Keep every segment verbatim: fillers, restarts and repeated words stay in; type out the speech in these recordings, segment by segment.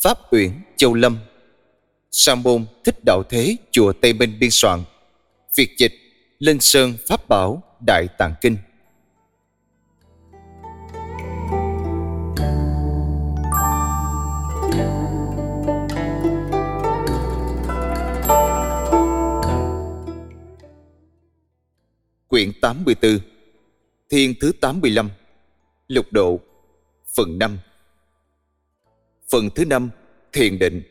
Pháp Uyển, Châu Lâm. Sa môn Thích Đạo Thế, chùa Tây Minh biên soạn. Việt dịch Linh Sơn Pháp Bảo Đại Tạng Kinh. Quyển tám mươi tư, Thiên thứ tám mươi lăm, Lục Độ, phần năm. Phần thứ năm, Thiền định.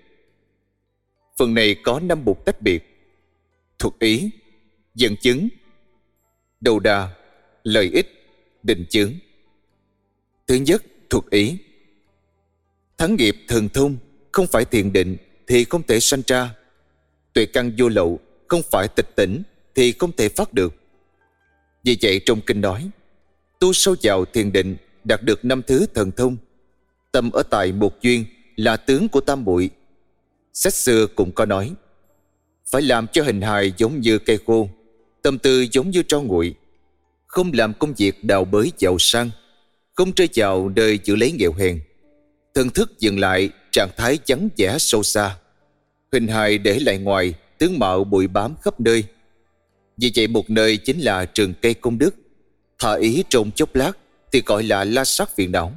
Phần này có năm mục tách biệt: thuật ý, dẫn chứng, đầu đà, lợi ích, định chướng. Thứ nhất, thuật ý. Thắng nghiệp thần thông không phải thiền định thì không thể sanh ra. Tuệ căn vô lậu không phải tịch tỉnh thì không thể phát được. Vì vậy trong kinh nói, tu sâu vào thiền định đạt được năm thứ thần thông. Tâm ở tại một duyên là tướng của tam muội. Sách xưa cũng có nói, phải làm cho hình hài giống như cây khô, tâm tư giống như tro nguội. Không làm công việc đào bới giàu sang, không rơi vào nơi giữ lấy nghèo hèn. Thần thức dừng lại trạng thái vắng vẻ sâu xa. Hình hài để lại ngoài, tướng mạo bụi bám khắp nơi. Vì vậy một nơi chính là rừng cây công đức. Thả ý trong chốc lát thì gọi là la sát phiền não.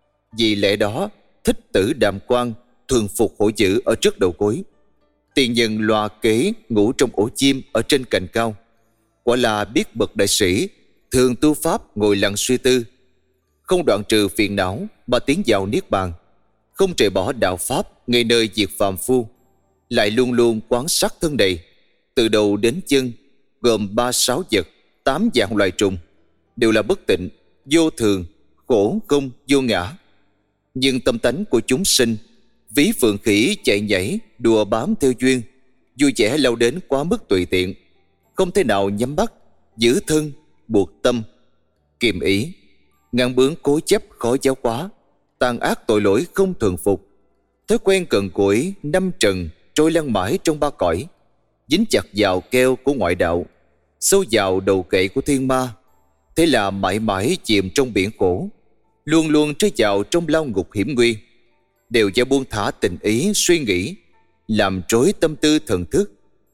Vì lẽ đó Thích Tử Đàm Quang thường phục hổ dữ ở trước đầu gối. Tiền nhân loa kế ngủ trong ổ chim ở trên cành cao. Quả là biết bậc đại sĩ thường tu pháp ngồi lặng suy tư, không đoạn trừ phiền não mà tiến vào niết bàn, không rời bỏ đạo pháp ngay nơi diệt phàm phu, lại luôn luôn quán sát thân đầy từ đầu đến chân, gồm ba sáu vật, tám dạng loài trùng, đều là bất tịnh, vô thường, khổ không vô ngã. Nhưng tâm tánh của chúng sinh ví phượng khỉ chạy nhảy đùa bám theo duyên, vui vẻ lao đến quá mức tùy tiện, không thể nào nhắm bắt, giữ thân, buộc tâm, kiềm ý. Ngăn bướng cố chấp khó giáo hóa, tàn ác tội lỗi không thường phục. Thói quen cần cỗi năm trần trôi lăn mãi trong ba cõi, dính chặt vào keo của ngoại đạo, sâu vào đầu kệ của thiên ma. Thế là mãi mãi chìm trong biển khổ, luôn luôn rơi vào trong lao ngục hiểm nguy, đều do buông thả tình ý suy nghĩ, làm rối tâm tư thần thức.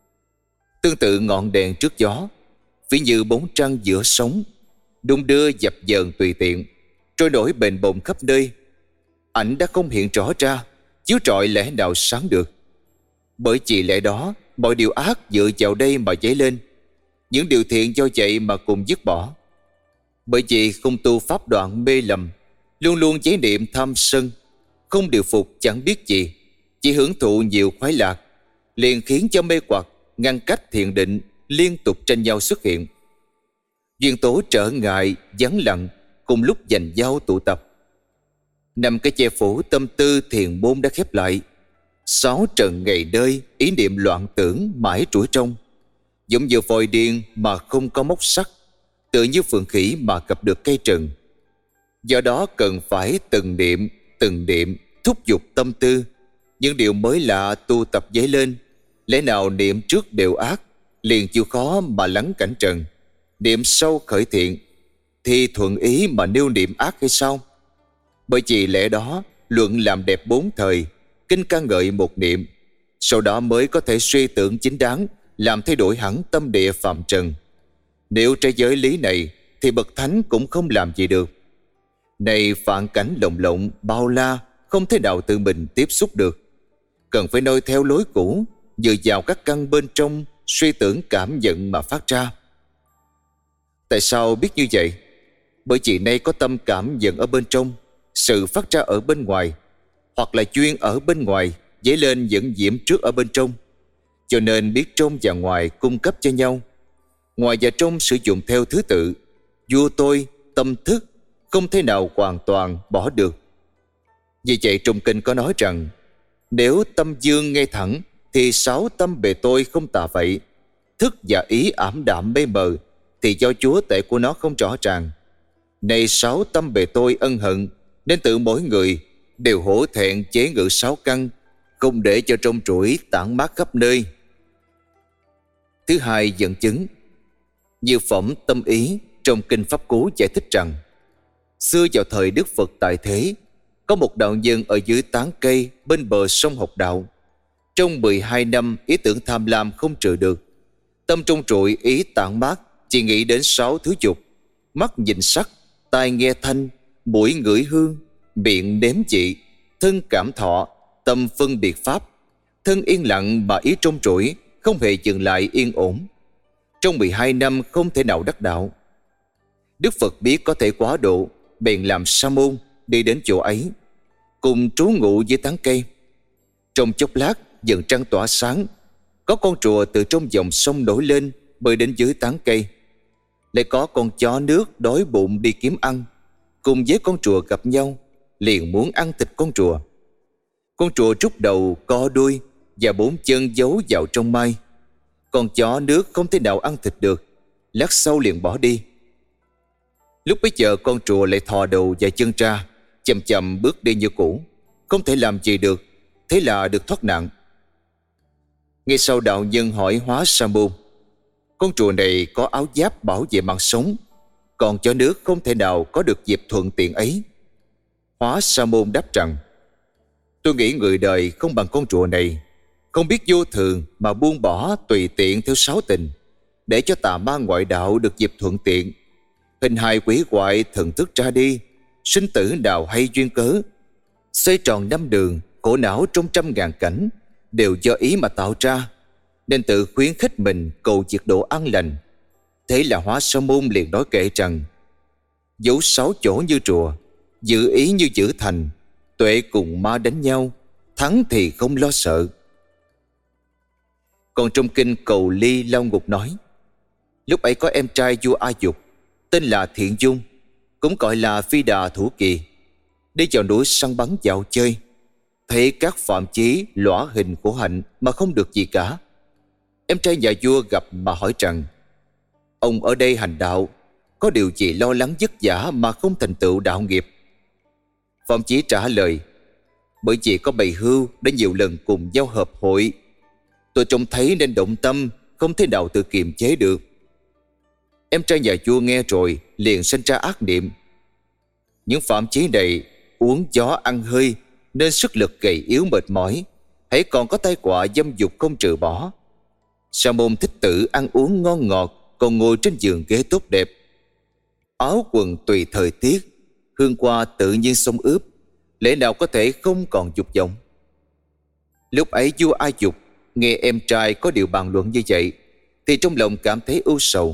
Tương tự ngọn đèn trước gió, ví như bóng trăng giữa sóng, đung đưa dập dờn tùy tiện, trôi nổi bềnh bồng khắp nơi. Ảnh đã không hiện rõ ra, chiếu rọi lẽ nào sáng được. Bởi vì lẽ đó mọi điều ác dựa vào đây mà dấy lên, những điều thiện do vậy mà cùng dứt bỏ. Bởi vì không tu pháp đoạn mê lầm, luôn luôn chế niệm tham sân, không điều phục chẳng biết gì, chỉ hưởng thụ nhiều khoái lạc, liền khiến cho mê hoặc ngăn cách thiền định liên tục tranh nhau xuất hiện. Duyên tố trở ngại vắng lặng cùng lúc giành nhau tụ tập. Nằm cái che phủ tâm tư thiền môn đã khép lại. Sáu trần ngày đơi ý niệm loạn tưởng mãi trũi trong, giống như vòi điên mà không có móc sắt, tựa như phượng khỉ mà gặp được cây trần. Do đó cần phải từng niệm từng niệm thúc giục tâm tư, những điều mới lạ tu tập dấy lên. Lẽ nào niệm trước đều ác, liền chịu khó mà lắng cảnh trần. Niệm sâu khởi thiện thì thuận ý mà nêu niệm ác hay sao? Bởi vì lẽ đó luận làm đẹp bốn thời, kinh ca ngợi một niệm, sau đó mới có thể suy tưởng chính đáng, làm thay đổi hẳn tâm địa phạm trần. Nếu trái giới lý này thì bậc thánh cũng không làm gì được. Này phạn cảnh lồng lộng bao la, không thể nào tự mình tiếp xúc được, cần phải noi theo lối cũ, dựa vào các căn bên trong suy tưởng cảm nhận mà phát ra. Tại sao biết như vậy? Bởi vì nay có tâm cảm nhận ở bên trong, sự phát ra ở bên ngoài, hoặc là chuyên ở bên ngoài dấy lên dẫn diễm trước ở bên trong, cho nên biết trong và ngoài cung cấp cho nhau. Ngoài và trong sử dụng theo thứ tự, vua tôi, tâm thức không thể nào hoàn toàn bỏ được. Vì vậy trong kinh có nói rằng, nếu tâm dương ngay thẳng thì sáu tâm bề tôi không tà vậy. Thức và ý ảm đạm mê mờ thì do chúa tể của nó không rõ ràng. Này sáu tâm bề tôi ân hận, nên tự mỗi người đều hổ thẹn chế ngự sáu căn, không để cho trong trũi tản mát khắp nơi. Thứ hai, dẫn chứng. Như phẩm tâm ý trong kinh Pháp Cú giải thích rằng, xưa vào thời Đức Phật tại thế, có một đạo nhân ở dưới tán cây bên bờ sông học đạo. Trong mười hai năm, ý tưởng tham lam không trừ được. Tâm trung trụi ý tản mát, chỉ nghĩ đến sáu thứ dục: mắt nhìn sắc, tai nghe thanh, mũi ngửi hương, miệng nếm vị, thân cảm thọ, tâm phân biệt pháp. Thân yên lặng mà ý trung trụi, không hề dừng lại yên ổn. Trong mười hai năm không thể nào đắc đạo. Đức Phật biết có thể quá độ, bèn làm sa môn đi đến chỗ ấy, cùng trú ngụ dưới tán cây. Trong chốc lát, dần trăng tỏa sáng, có con rùa từ trong dòng sông nổi lên, bơi đến dưới tán cây. Lại có con chó nước đói bụng đi kiếm ăn, cùng với con rùa gặp nhau, liền muốn ăn thịt con rùa. Con rùa rút đầu, co đuôi và bốn chân giấu vào trong mai. Con chó nước không thể nào ăn thịt được, lát sau liền bỏ đi. Lúc bấy giờ con rùa lại thò đầu và chân ra, chậm chậm bước đi như cũ, không thể làm gì được, thế là được thoát nạn. Ngay sau đạo nhân hỏi Hóa Sa môn: con rùa này có áo giáp bảo vệ mạng sống, còn chó nước không thể nào có được dịp thuận tiện ấy. Hóa Sa môn đáp rằng: tôi nghĩ người đời không bằng con rùa này, không biết vô thường mà buông bỏ tùy tiện theo sáu tình, để cho tà ma ngoại đạo được dịp thuận tiện. Hình hài quỷ hoại thần thức ra đi, sinh tử nào hay duyên cớ. Xoay tròn năm đường, khổ não trong trăm ngàn cảnh, đều do ý mà tạo ra, nên tự khuyến khích mình cầu diệt độ an lành. Thế là Hóa Sa môn liền nói kệ rằng: dấu sáu chỗ như rùa, giữ ý như giữ thành, tuệ cùng ma đánh nhau, thắng thì không lo sợ. Còn trong kinh Cầu Ly Lao Ngục nói: lúc ấy có em trai vua A Dục, tên là Thiện Dung, cũng gọi là Phi Đà Thủ Kỳ, đi vào núi săn bắn dạo chơi, thấy các phạm chí lõa hình khổ hạnh mà không được gì cả. Em trai nhà vua gặp mà hỏi rằng: ông ở đây hành đạo, có điều gì lo lắng vất vả mà không thành tựu đạo nghiệp? Phạm chí trả lời: bởi vì có bầy hưu đã nhiều lần cùng giao hợp hội, tôi trông thấy nên động tâm, không thể nào tự kiềm chế được. Em trai nhà vua nghe rồi liền sinh ra ác niệm: những phạm chí này uống gió ăn hơi, nên sức lực gầy yếu mệt mỏi, hãy còn có tai họa dâm dục không trừ bỏ. Sa môn thích tự ăn uống ngon ngọt, còn ngồi trên giường ghế tốt đẹp, áo quần tùy thời tiết, hương hoa tự nhiên xông ướp, lẽ nào có thể không còn dục vọng? Lúc ấy vua A Dục nghe em trai có điều bàn luận như vậy, thì trong lòng cảm thấy ưu sầu.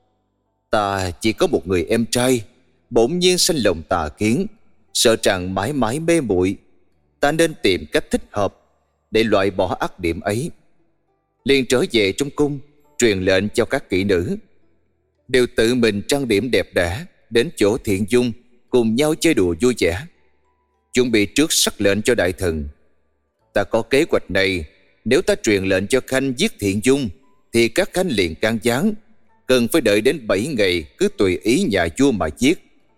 Ta chỉ có một người em trai, bỗng nhiên sanh lòng tà kiến, sợ rằng mãi mãi mê muội. Ta nên tìm cách thích hợp để loại bỏ ác điểm ấy. Liền trở về trong cung, truyền lệnh cho các kỹ nữ đều tự mình trang điểm đẹp đẽ, đến chỗ Thiện Dung cùng nhau chơi đùa vui vẻ, chuẩn bị trước sắc lệnh cho đại thần. Ta có kế hoạch này, nếu ta truyền lệnh cho khanh giết Thiện Dung, thì các khanh liền can gián, cần phải đợi đến bảy ngày, cứ tùy ý nhà vua mà giết.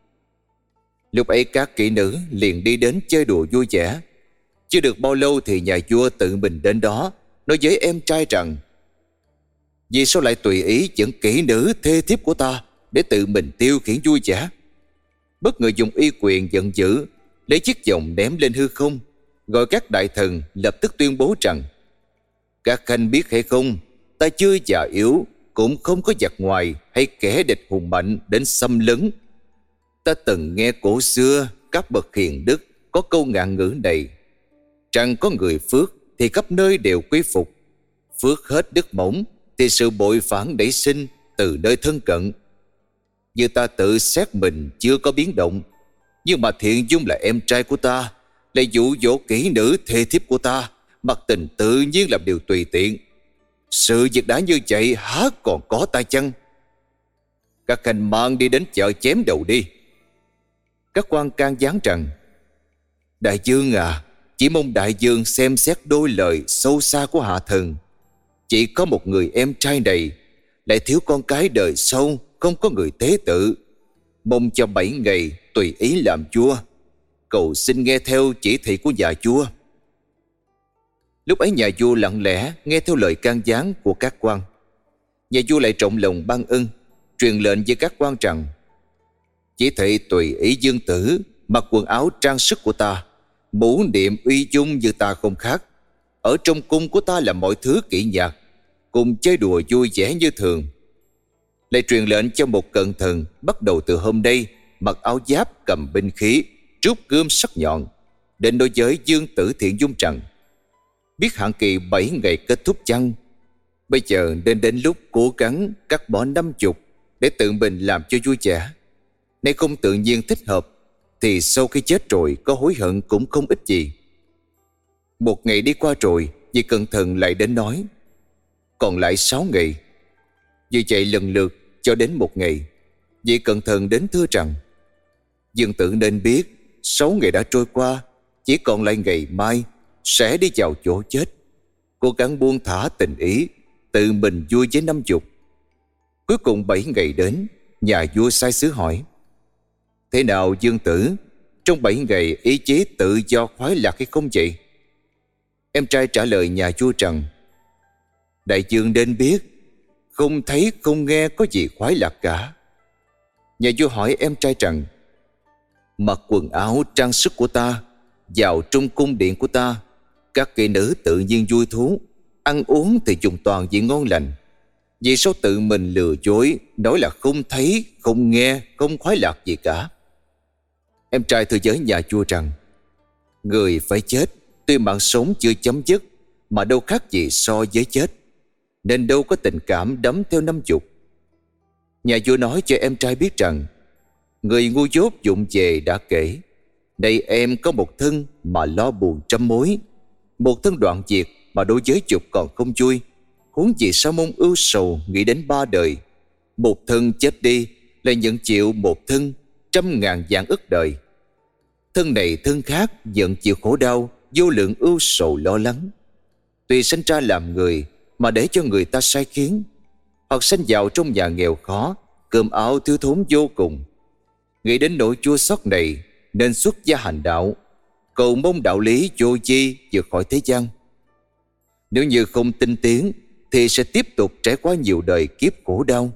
Lúc ấy các kỹ nữ liền đi đến chơi đùa vui vẻ. Chưa được bao lâu thì nhà vua tự mình đến đó, nói với em trai rằng: vì sao lại tùy ý dẫn kỹ nữ thê thiếp của ta để tự mình tiêu khiển vui vẻ? Bất ngờ dùng uy quyền giận dữ, lấy chiếc vòng ném lên hư không, gọi các đại thần lập tức tuyên bố rằng: các khanh biết hay không, ta chưa già yếu, cũng không có giặc ngoài hay kẻ địch hùng mạnh đến xâm lấn. Ta từng nghe cổ xưa các bậc hiền đức có câu ngạn ngữ này: rằng có người phước thì khắp nơi đều quy phục, phước hết đức mỏng thì sự bội phản nảy sinh từ nơi thân cận. Như ta tự xét mình chưa có biến động, nhưng mà Thiện Dung là em trai của ta, lại dụ dỗ kỹ nữ thê thiếp của ta, mặc tình tự nhiên làm điều tùy tiện. Sự việc đã như vậy há còn có ta chăng? Các khanh mang đi đến chợ chém đầu đi. Các quan can gián rằng: đại vương à, chỉ mong đại vương xem xét đôi lời sâu xa của hạ thần. Chỉ có một người em trai này, lại thiếu con cái đời sau, không có người tế tự, mong cho bảy ngày tùy ý làm vua, cầu xin nghe theo chỉ thị của nhà vua. Lúc ấy nhà vua lặng lẽ nghe theo lời can gián của các quan. Nhà vua lại trọng lòng ban ân, truyền lệnh với các quan rằng: chỉ thị tùy ý dương tử, mặc quần áo trang sức của ta, mũ niệm uy dung như ta không khác. Ở trong cung của ta là mọi thứ kỹ nhạc, cùng chơi đùa vui vẻ như thường. Lại truyền lệnh cho một cận thần bắt đầu từ hôm nay mặc áo giáp, cầm binh khí, rút gươm sắc nhọn, đến đối với Dương Tử Thiện Dung rằng: biết hạn kỳ bảy ngày kết thúc chăng? Bây giờ nên đến lúc cố gắng cắt bỏ năm chục để tự mình làm cho vui vẻ. Nếu không tự nhiên thích hợp thì sau khi chết rồi có hối hận cũng không ích gì. Một ngày đi qua rồi, vị cận thần lại đến nói: còn lại sáu ngày. Vì vậy lần lượt cho đến một ngày, vị cận thần đến thưa rằng: Dương tử nên biết, sáu ngày đã trôi qua, chỉ còn lại ngày mai sẽ đi vào chỗ chết. Cố gắng buông thả tình ý, tự mình vui với năm chục. Cuối cùng bảy ngày đến, nhà vua sai sứ hỏi: thế nào Dương tử, trong bảy ngày ý chí tự do khoái lạc hay không vậy? Em trai trả lời nhà vua rằng: đại dương nên biết, không thấy không nghe có gì khoái lạc cả. Nhà vua hỏi em trai rằng: mặc quần áo trang sức của ta, vào trong cung điện của ta, các kỹ nữ tự nhiên vui thú, ăn uống thì dùng toàn vị ngon lành. Vì sao tự mình lừa dối, nói là không thấy, không nghe, không khoái lạc gì cả? Em trai thưa với nhà vua rằng: người phải chết, tuy mạng sống chưa chấm dứt, mà đâu khác gì so với chết, nên đâu có tình cảm đắm theo năm chục. Nhà vua nói cho em trai biết rằng: người ngu dốt dụng về đã kể, đây em có một thân mà lo buồn trăm mối, một thân đoạn diệt mà đối với chục còn không vui, huống gì sao mong ưu sầu nghĩ đến ba đời. Một thân chết đi lại nhận chịu một thân trăm ngàn vạn ức đời. Thân này thân khác nhận chịu khổ đau vô lượng ưu sầu lo lắng. Tuy sinh ra làm người mà để cho người ta sai khiến, hoặc sinh vào trong nhà nghèo khó, cơm áo thiếu thốn vô cùng. Nghĩ đến nỗi chua xót này nên xuất gia hành đạo, cầu mong đạo lý vô vi vượt khỏi thế gian. Nếu như không tinh tiến thì sẽ tiếp tục trải qua nhiều đời kiếp khổ đau.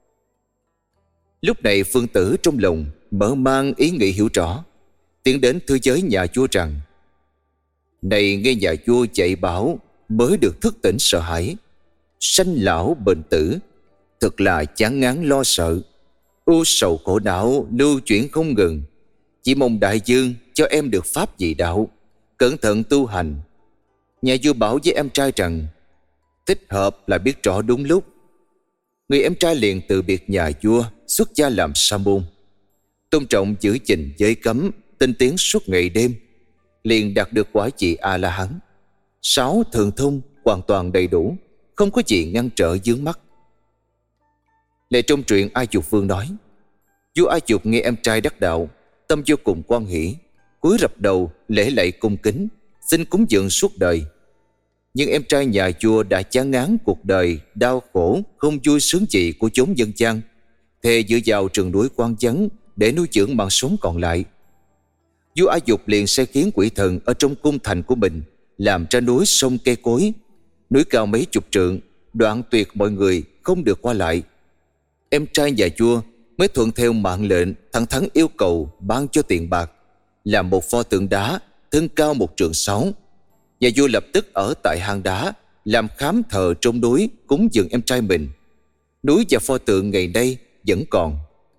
Lúc này Phương Tử trong lòng mở mang ý nghĩ hiểu rõ, tiến đến thưa với nhà vua rằng: này nghe nhà vua dạy bảo mới được thức tỉnh sợ hãi. Sanh lão bệnh tử, thật là chán ngán lo sợ, ưu sầu khổ não lưu chuyển không ngừng. Chỉ mong đại dương cho em được pháp dị đạo, cẩn thận tu hành. Nhà vua bảo với em trai rằng: thích hợp là biết rõ đúng lúc. Người em trai liền từ biệt nhà vua, xuất gia làm sa môn, tôn trọng giữ gìn giới cấm, tinh tiến suốt ngày đêm, liền đạt được quả vị A La Hán. Sáu thường thông hoàn toàn đầy đủ, không có gì ngăn trở vướng mắc. Lại trong truyện Ai Dục Vương nói: vua Ai Dục nghe em trai đắc đạo, tâm vô cùng quan hỷ, cúi rập đầu lễ lạy cung kính, xin cúng dường suốt đời. Nhưng em trai nhà vua đã chán ngán cuộc đời đau khổ không vui sướng gì của chốn dân gian, thề dựa vào rừng núi Quan Vắng để nuôi dưỡng mạng sống còn lại. Vua Ai Dục liền sai khiến quỷ thần ở trong cung thành của mình làm ra núi sông cây cối, núi cao mấy chục trượng, đoạn tuyệt mọi người không được qua lại. Em trai nhà vua mới thuận theo mạng lệnh, thẳng thắn yêu cầu ban cho tiền bạc, làm một pho tượng đá thân cao một trượng sáu. Nhà vua lập tức ở tại hang đá làm khám thờ trong núi cúng dường em trai mình. Núi và pho tượng ngày nay vẫn còn.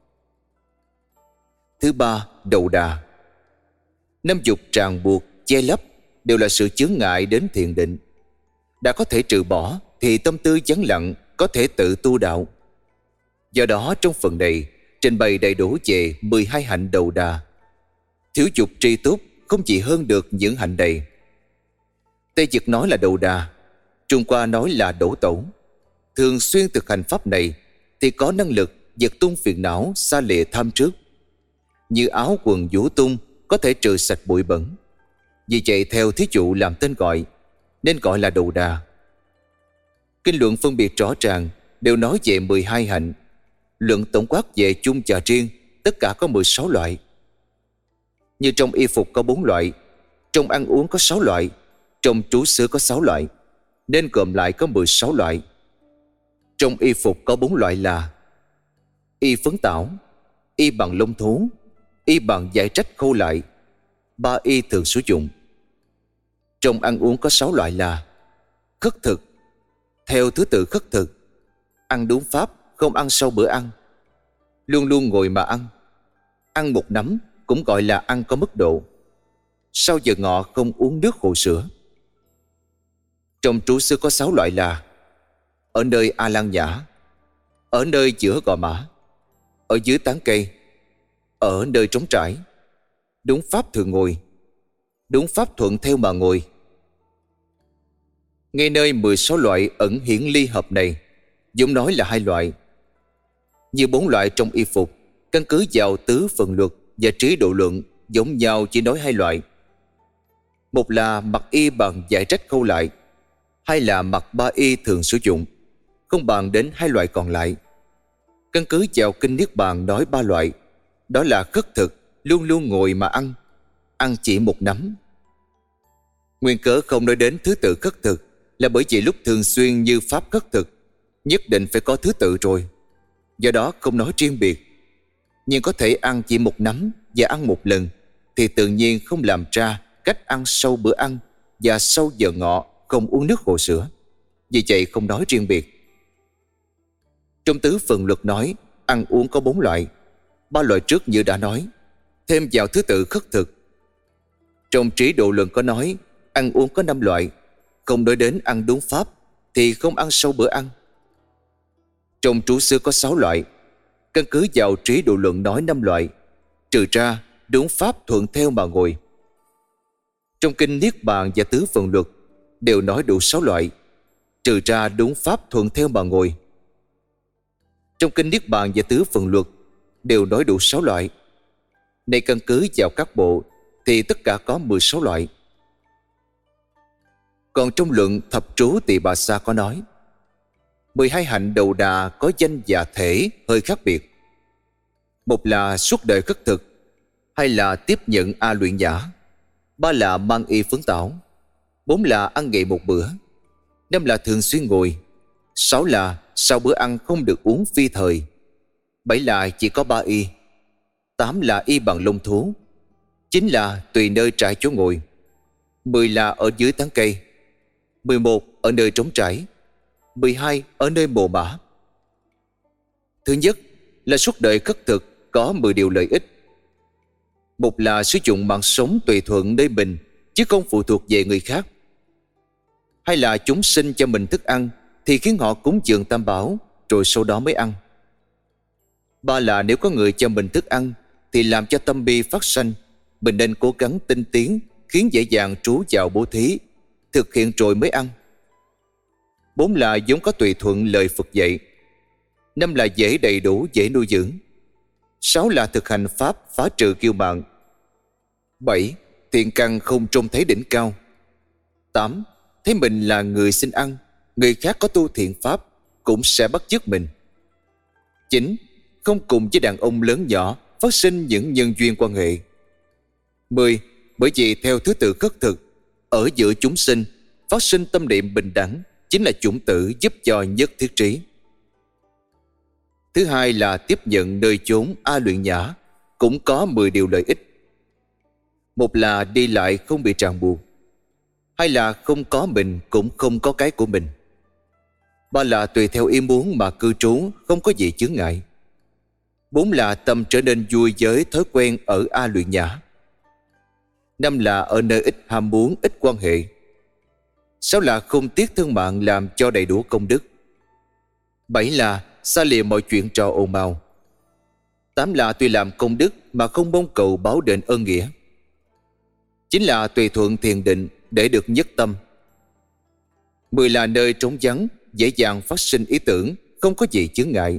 Thứ ba, đầu đà. Năm dục ràng buộc, che lấp đều là sự chướng ngại đến thiền định. Đã có thể trừ bỏ thì tâm tư vắng lặng có thể tự tu đạo. Do đó trong phần này trình bày đầy đủ về mười hai hạnh đầu đà. Thiếu dục tri túc không chỉ hơn được những hạnh này. Tây Việt nói là đầu đà, Trung Hoa nói là đổ tẩu. Thường xuyên thực hành pháp này thì có năng lực diệt tung phiền não, xa lìa tham trước. Như áo quần vũ tung có thể trừ sạch bụi bẩn. Vì vậy theo thí dụ làm tên gọi nên gọi là đầu đà. Kinh luận phân biệt rõ ràng đều nói về mười hai hạnh. Luận tổng quát về chung và riêng tất cả có mười sáu loại. Như trong y phục có bốn loại, trong ăn uống có sáu loại, trong trú xứ có sáu loại, nên gộm lại có mười sáu loại. Trong y phục có bốn loại là y phấn tảo, y bằng lông thú, y bằng giải trách khâu lại, ba y thường sử dụng. Trong ăn uống có sáu loại là: khất thực, theo thứ tự khất thực, ăn đúng pháp, không ăn sau bữa ăn, luôn luôn ngồi mà ăn, ăn một nắm cũng gọi là ăn có mức độ, sau giờ ngọ không uống nước hồ sữa. Trong trú xứ có sáu loại là: ở nơi A Lan Nhã, ở nơi giữa gò mã, ở dưới tán cây, ở nơi trống trải, đúng pháp thường ngồi, đúng pháp thuận theo mà ngồi. Ngay nơi mười sáu loại ẩn hiển ly hợp này, vốn nói là hai loại. Như bốn loại trong y phục, căn cứ vào tứ phần luật và trí độ luận, giống nhau chỉ nói hai loại. Một là mặc y bằng giải trách khâu lại, hai là mặc ba y thường sử dụng, không bàn đến hai loại còn lại. Căn cứ vào kinh Niết Bàn nói ba loại, đó là khất thực, luôn luôn ngồi mà ăn, ăn chỉ một nắm. Nguyên cớ không nói đến thứ tự khất thực là bởi vì lúc thường xuyên như pháp khất thực, nhất định phải có thứ tự rồi, do đó không nói riêng biệt. Nhưng có thể ăn chỉ một nắm và ăn một lần, thì tự nhiên không làm ra cách ăn sau bữa ăn và sau giờ ngọ không uống nước hồ sữa, vì vậy không nói riêng biệt. Trong tứ phần luật nói ăn uống có bốn loại, ba loại trước như đã nói, thêm vào thứ tự khất thực. Trong trí độ luận có nói ăn uống có năm loại, không nói đến ăn đúng pháp thì không ăn sau bữa ăn. Trong trú xứ có sáu loại, căn cứ vào trí độ luận nói năm loại, trừ ra đúng pháp thuận theo mà ngồi. Trong kinh Niết Bàn và tứ phần luật đều nói đủ sáu loại, trừ ra đúng pháp thuận theo mà ngồi. Trong kinh Niết Bàn và tứ phần luật đều nói đủ sáu loại. Này căn cứ vào các bộ thì tất cả có mười sáu loại. Còn trong luận thập trú Tỳ Bà Sa có nói mười hai hạnh đầu đà có danh và thể hơi khác biệt. Một là suốt đời khất thực, hai là tiếp nhận A luyện giả, ba là mang y phấn tảo, bốn là ăn ngày một bữa, năm là thường xuyên ngồi, sáu là sau bữa ăn không được uống phi thời, bảy là chỉ có ba y, tám là y bằng lông thú, chín là tùy nơi trải chỗ ngồi, mười là ở dưới tán cây, mười một ở nơi trống trải, mười hai ở nơi mồ mả. Thứ nhất là suốt đời khất thực có mười điều lợi ích. Một là sử dụng mạng sống tùy thuận nơi mình, chứ không phụ thuộc về người khác. Hai là chúng sinh cho mình thức ăn thì khiến họ cúng dường tam bảo, rồi sau đó mới ăn. Ba là nếu có người cho mình thức ăn thì làm cho tâm bi phát sanh, mình nên cố gắng tinh tiến, khiến dễ dàng trú vào bố thí, thực hiện rồi mới ăn. Bốn là vốn có tùy thuận lời Phật dạy. Năm là dễ đầy đủ, dễ nuôi dưỡng. Sáu là thực hành pháp phá trừ kiêu mạn. Bảy, thiện căn không trông thấy đỉnh cao. Tám, thấy mình là người xin ăn, người khác có tu thiện pháp cũng sẽ bắt chước mình. Chín, không cùng với đàn ông lớn nhỏ phát sinh những nhân duyên quan hệ. Mười, bởi vì theo thứ tự khất thực, ở giữa chúng sinh phát sinh tâm niệm bình đẳng chính là chủng tử giúp cho nhất thiết trí. Thứ hai là tiếp nhận nơi chốn A luyện nhã, cũng có mười điều lợi ích. Một là đi lại không bị ràng buộc. Hai là không có mình cũng không có cái của mình. Ba là tùy theo ý muốn mà cư trú, không có gì chướng ngại. Bốn là tâm trở nên vui với thói quen ở A luyện nhã. Năm là ở nơi ít ham muốn, ít quan hệ. Sáu là không tiếc thân mạng làm cho đầy đủ công đức. Bảy là xa lìa mọi chuyện trò ồn ào. Tám là tuy làm công đức mà không mong cầu báo đền ơn nghĩa. Chín là tùy thuận thiền định để được nhất tâm. Mười là nơi trống vắng, dễ dàng phát sinh ý tưởng, không có gì chướng ngại.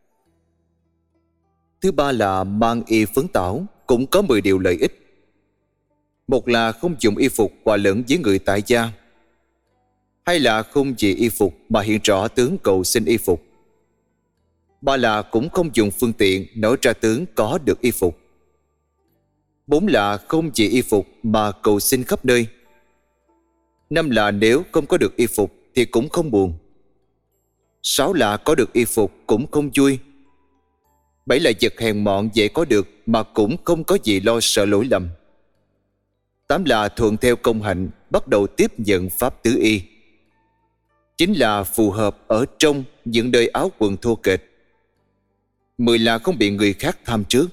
Thứ ba là mang y phấn tảo, cũng có mười điều lợi ích. Một là không dùng y phục hòa lẫn với người tại gia. Hai là không vì y phục mà hiện rõ tướng cầu xin y phục. Ba là cũng không dùng phương tiện nói ra tướng có được y phục. Bốn là không vì y phục mà cầu xin khắp nơi. Năm là nếu không có được y phục thì cũng không buồn. Sáu là có được y phục cũng không vui. Bảy là vật hèn mọn dễ có được mà cũng không có gì lo sợ lỗi lầm. Tám là thuận theo công hạnh, bắt đầu tiếp nhận pháp tứ y. Chín là phù hợp ở trong những nơi áo quần thô kệch. Mười là không bị người khác tham trước.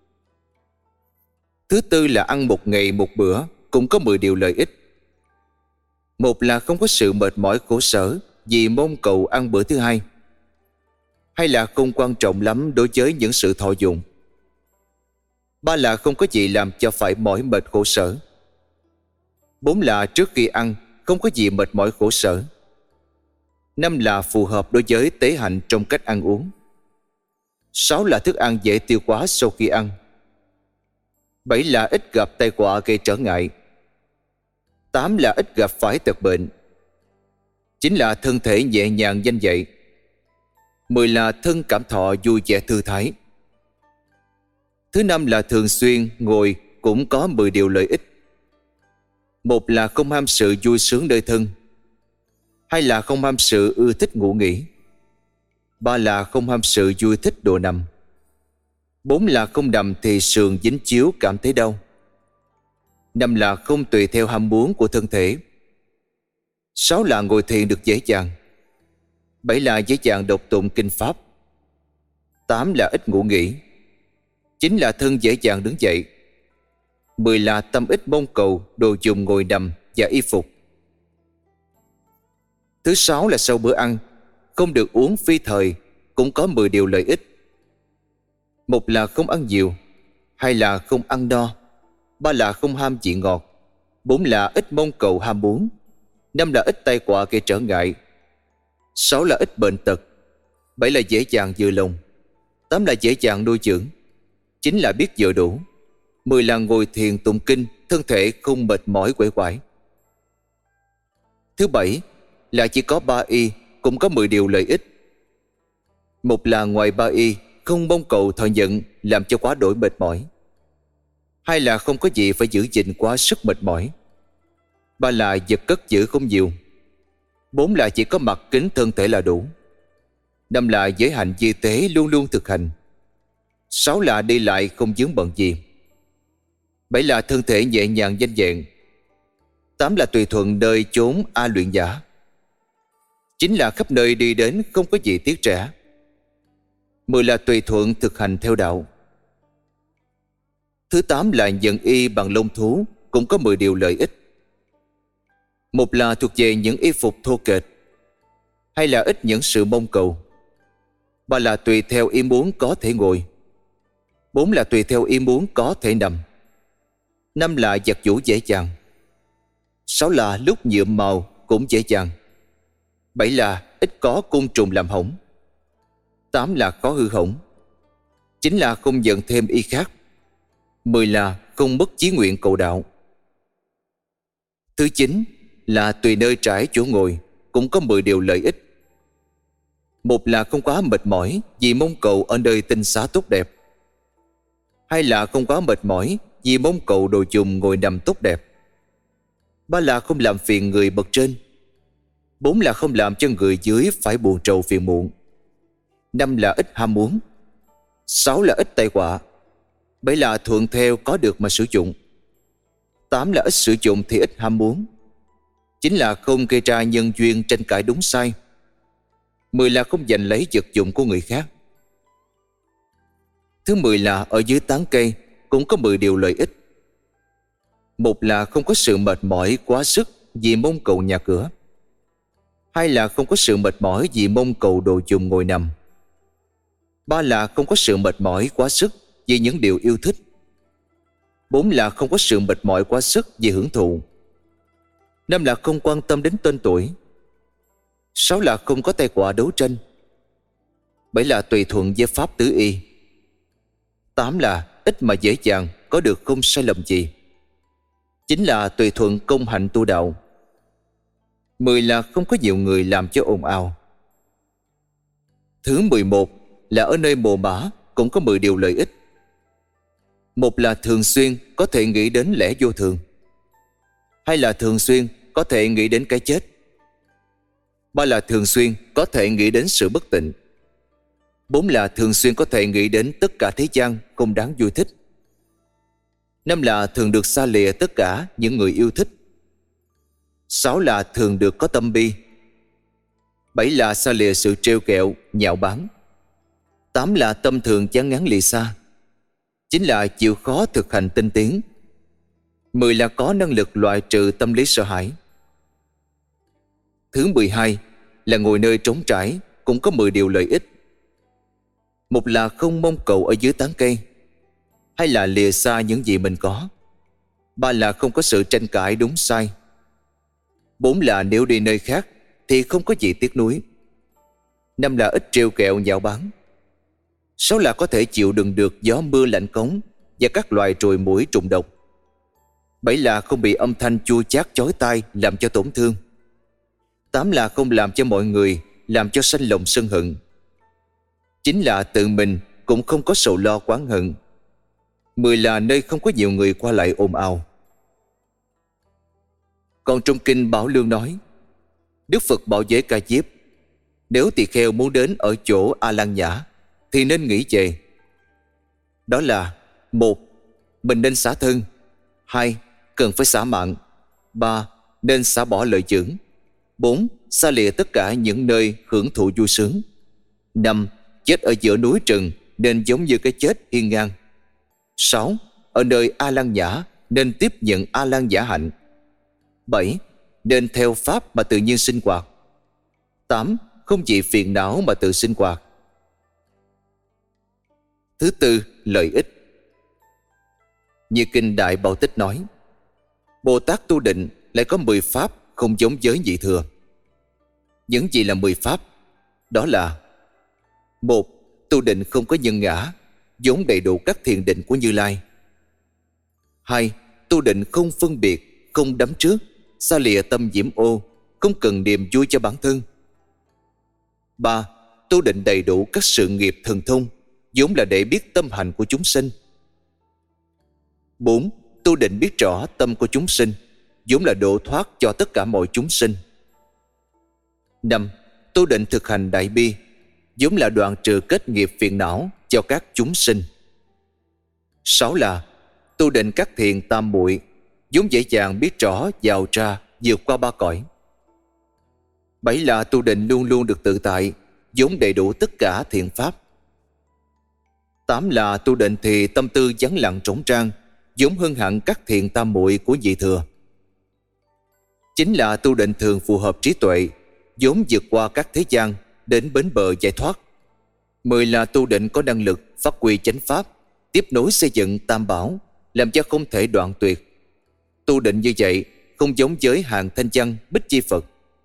Thứ tư là ăn một ngày một bữa, cũng có mười điều lợi ích. Một là không có sự mệt mỏi khổ sở vì mong cầu ăn bữa thứ hai, hay là không quan trọng lắm đối với những sự thọ dụng. Ba là không có gì làm cho phải mỏi mệt khổ sở. Bốn là trước khi ăn không có gì mệt mỏi khổ sở. Năm là phù hợp đối với tế hạnh trong cách ăn uống. Sáu là thức ăn dễ tiêu hóa sau khi ăn. Bảy là ít gặp tai họa gây trở ngại. Tám là ít gặp phải tật bệnh. Chín là thân thể nhẹ nhàng danh dậy. Mười là thân cảm thọ vui vẻ thư thái. Thứ năm là thường xuyên ngồi cũng có mười điều lợi ích. Một là không ham sự vui sướng nơi thân. Hai là không ham sự ưa thích ngủ nghỉ. Ba là không ham sự vui thích đồ nằm. Bốn là không nằm thì sườn dính chiếu cảm thấy đau. Năm là không tùy theo ham muốn của thân thể. Sáu là ngồi thiền được dễ dàng. Bảy là dễ dàng đọc tụng kinh pháp. Tám là ít ngủ nghỉ. Chín là thân dễ dàng đứng dậy. Mười là tâm ít mong cầu đồ dùng ngồi nằm và y phục. Thứ sáu là sau bữa ăn không được uống phi thời, cũng có mười điều lợi ích. Một là không ăn nhiều. Hai là không ăn no. Ba là không ham vị ngọt. Bốn là ít mong cầu ham muốn. Năm là ít tai họa gây trở ngại. Sáu là ít bệnh tật. Bảy là dễ dàng vừa lòng. Tám là dễ dàng nuôi dưỡng. Chín là biết vừa đủ. Mười là ngồi thiền tụng kinh, thân thể không mệt mỏi quể quải. Thứ bảy là chỉ có ba y, cũng có mười điều lợi ích. Một là ngoài ba y không mong cầu thọ nhận làm cho quá đổi mệt mỏi. Hai là không có gì phải giữ gìn quá sức mệt mỏi. Ba là vật cất giữ không nhiều. Bốn là chỉ có mặt kính thân thể là đủ. Năm là giới hạnh di tế luôn luôn thực hành. Sáu là đi lại không vướng bận gì. Bảy là thân thể nhẹ nhàng danh vẹn. Tám là tùy thuận nơi chốn a luyện giả. Chín là khắp nơi đi đến không có gì tiếc rẻ. Mười là tùy thuận thực hành theo đạo. Thứ tám là nhận y bằng lông thú, cũng có mười điều lợi ích. Một là thuộc về những y phục thô kệch. Hai là ít những sự mong cầu. Ba là tùy theo ý muốn có thể ngồi. Bốn là tùy theo ý muốn có thể nằm. Năm là giặt giũ dễ dàng. Sáu là lúc nhuộm màu cũng dễ dàng. Bảy là ít có côn trùng làm hỏng. Tám là khó hư hỏng. Chín là không giận thêm y khác. Mười là không mất chí nguyện cầu đạo. Thứ chín là tùy nơi trải chỗ ngồi, cũng có mười điều lợi ích. Một là không quá mệt mỏi vì mong cầu ở nơi tinh xá tốt đẹp. Hai là không quá mệt mỏi vì mong cầu đồ dùng ngồi nằm tốt đẹp. Ba là không làm phiền người bậc trên. Bốn là không làm cho người dưới phải buồn rầu phiền muộn. Năm là ít ham muốn. Sáu là ít tai họa. Bảy là thuận theo có được mà sử dụng. Tám là ít sử dụng thì ít ham muốn. Chín là không gây ra nhân duyên tranh cãi đúng sai. Mười là không giành lấy vật dụng của người khác. Thứ mười là ở dưới tán cây, cũng có mười điều lợi ích. Một là không có sự mệt mỏi quá sức vì mong cầu nhà cửa. Hai là không có sự mệt mỏi vì mong cầu đồ dùng ngồi nằm. Ba là không có sự mệt mỏi quá sức vì những điều yêu thích. Bốn là không có sự mệt mỏi quá sức vì hưởng thụ. Năm là không quan tâm đến tên tuổi. Sáu là không có tai họa đấu tranh. Bảy là tùy thuận với pháp tứ y. Tám là ít mà dễ dàng, có được không sai lầm gì. Chín là tùy thuận công hạnh tu đạo. Mười là không có nhiều người làm cho ồn ào. Thứ mười một là ở nơi mồ mả, cũng có mười điều lợi ích. Một là thường xuyên có thể nghĩ đến lẽ vô thường. Hai là thường xuyên có thể nghĩ đến cái chết. Ba là thường xuyên có thể nghĩ đến sự bất tịnh. Bốn là thường xuyên có thể nghĩ đến tất cả thế gian không đáng vui thích. Năm là thường được xa lìa tất cả những người yêu thích. Sáu là thường được có tâm bi. Bảy là xa lìa sự trêu ghẹo, nhạo báng. Tám là tâm thường chán ngán lìa xa. Chín là chịu khó thực hành tinh tiến. Mười là có năng lực loại trừ tâm lý sợ hãi. Thứ mười hai là ngồi nơi trống trải, cũng có mười điều lợi ích. Một là không mong cầu ở dưới tán cây. Hai là lìa xa những gì mình có. Ba là không có sự tranh cãi đúng sai. Bốn là nếu đi nơi khác thì không có gì tiếc nuối. Năm là ít trêu ghẹo nhạo báng. Sáu là có thể chịu đựng được gió mưa lạnh cống và các loài ruồi muỗi trùng độc. Bảy là không bị âm thanh chua chát chói tai làm cho tổn thương. Tám là không làm cho mọi người làm cho sanh lòng sân hận. Chín là tự mình cũng không có sầu lo oán hận. Mười là nơi không có nhiều người qua lại ồn ào. Còn trong kinh Bảo Lương nói, Đức Phật bảo với Ca Diếp, nếu tỳ kheo muốn đến ở chỗ A Lan Nhã thì nên nghĩ về. Đó là: một, mình nên xả thân. Hai, cần phải xả mạng. Ba, nên xả bỏ lợi dưỡng. Bốn, xa lìa tất cả những nơi hưởng thụ vui sướng. Năm, chết ở giữa núi rừng nên giống như cái chết hiên ngang. Sáu, ở nơi A Lan Nhã nên tiếp nhận A Lan Giả hạnh. Bảy, nên theo pháp mà tự nhiên sinh hoạt. Tám, không vì phiền não mà tự sinh hoạt. Thứ tư, lợi ích. Như kinh Đại Bảo Tích nói, Bồ Tát tu định lại có mười pháp không giống với nhị thừa. Những gì là mười pháp? Đó là: một, tu định không có nhân ngã, vốn đầy đủ các thiền định của Như Lai. Hai, tu định không phân biệt, không đắm trước, xa lìa tâm nhiễm ô, không cần niềm vui cho bản thân. Ba, tu định đầy đủ các sự nghiệp thần thông, vốn là để biết tâm hành của chúng sinh. Bốn, tu định biết rõ tâm của chúng sinh, vốn là độ thoát cho tất cả mọi chúng sinh. Năm, tu định thực hành đại bi, vốn là đoạn trừ kết nghiệp phiền não cho các chúng sinh. Sáu là tu định các thiền tam muội, vốn dễ dàng biết rõ vào ra vượt qua ba cõi. Bảy là tu định luôn luôn được tự tại, vốn đầy đủ tất cả thiện pháp. Tám là tu định thì tâm tư vắng lặng trống trang, vốn hơn hẳn các thiền tam muội của nhị thừa. Chín là tu định thường phù hợp trí tuệ, vốn vượt qua các thế gian đến bến bờ giải thoát. Mười là tu định có năng lực phát huy chánh pháp, tiếp nối xây dựng tam bảo, làm cho không thể đoạn tuyệt. Tu định như vậy không giống với hàng thanh văn bích chi Phật.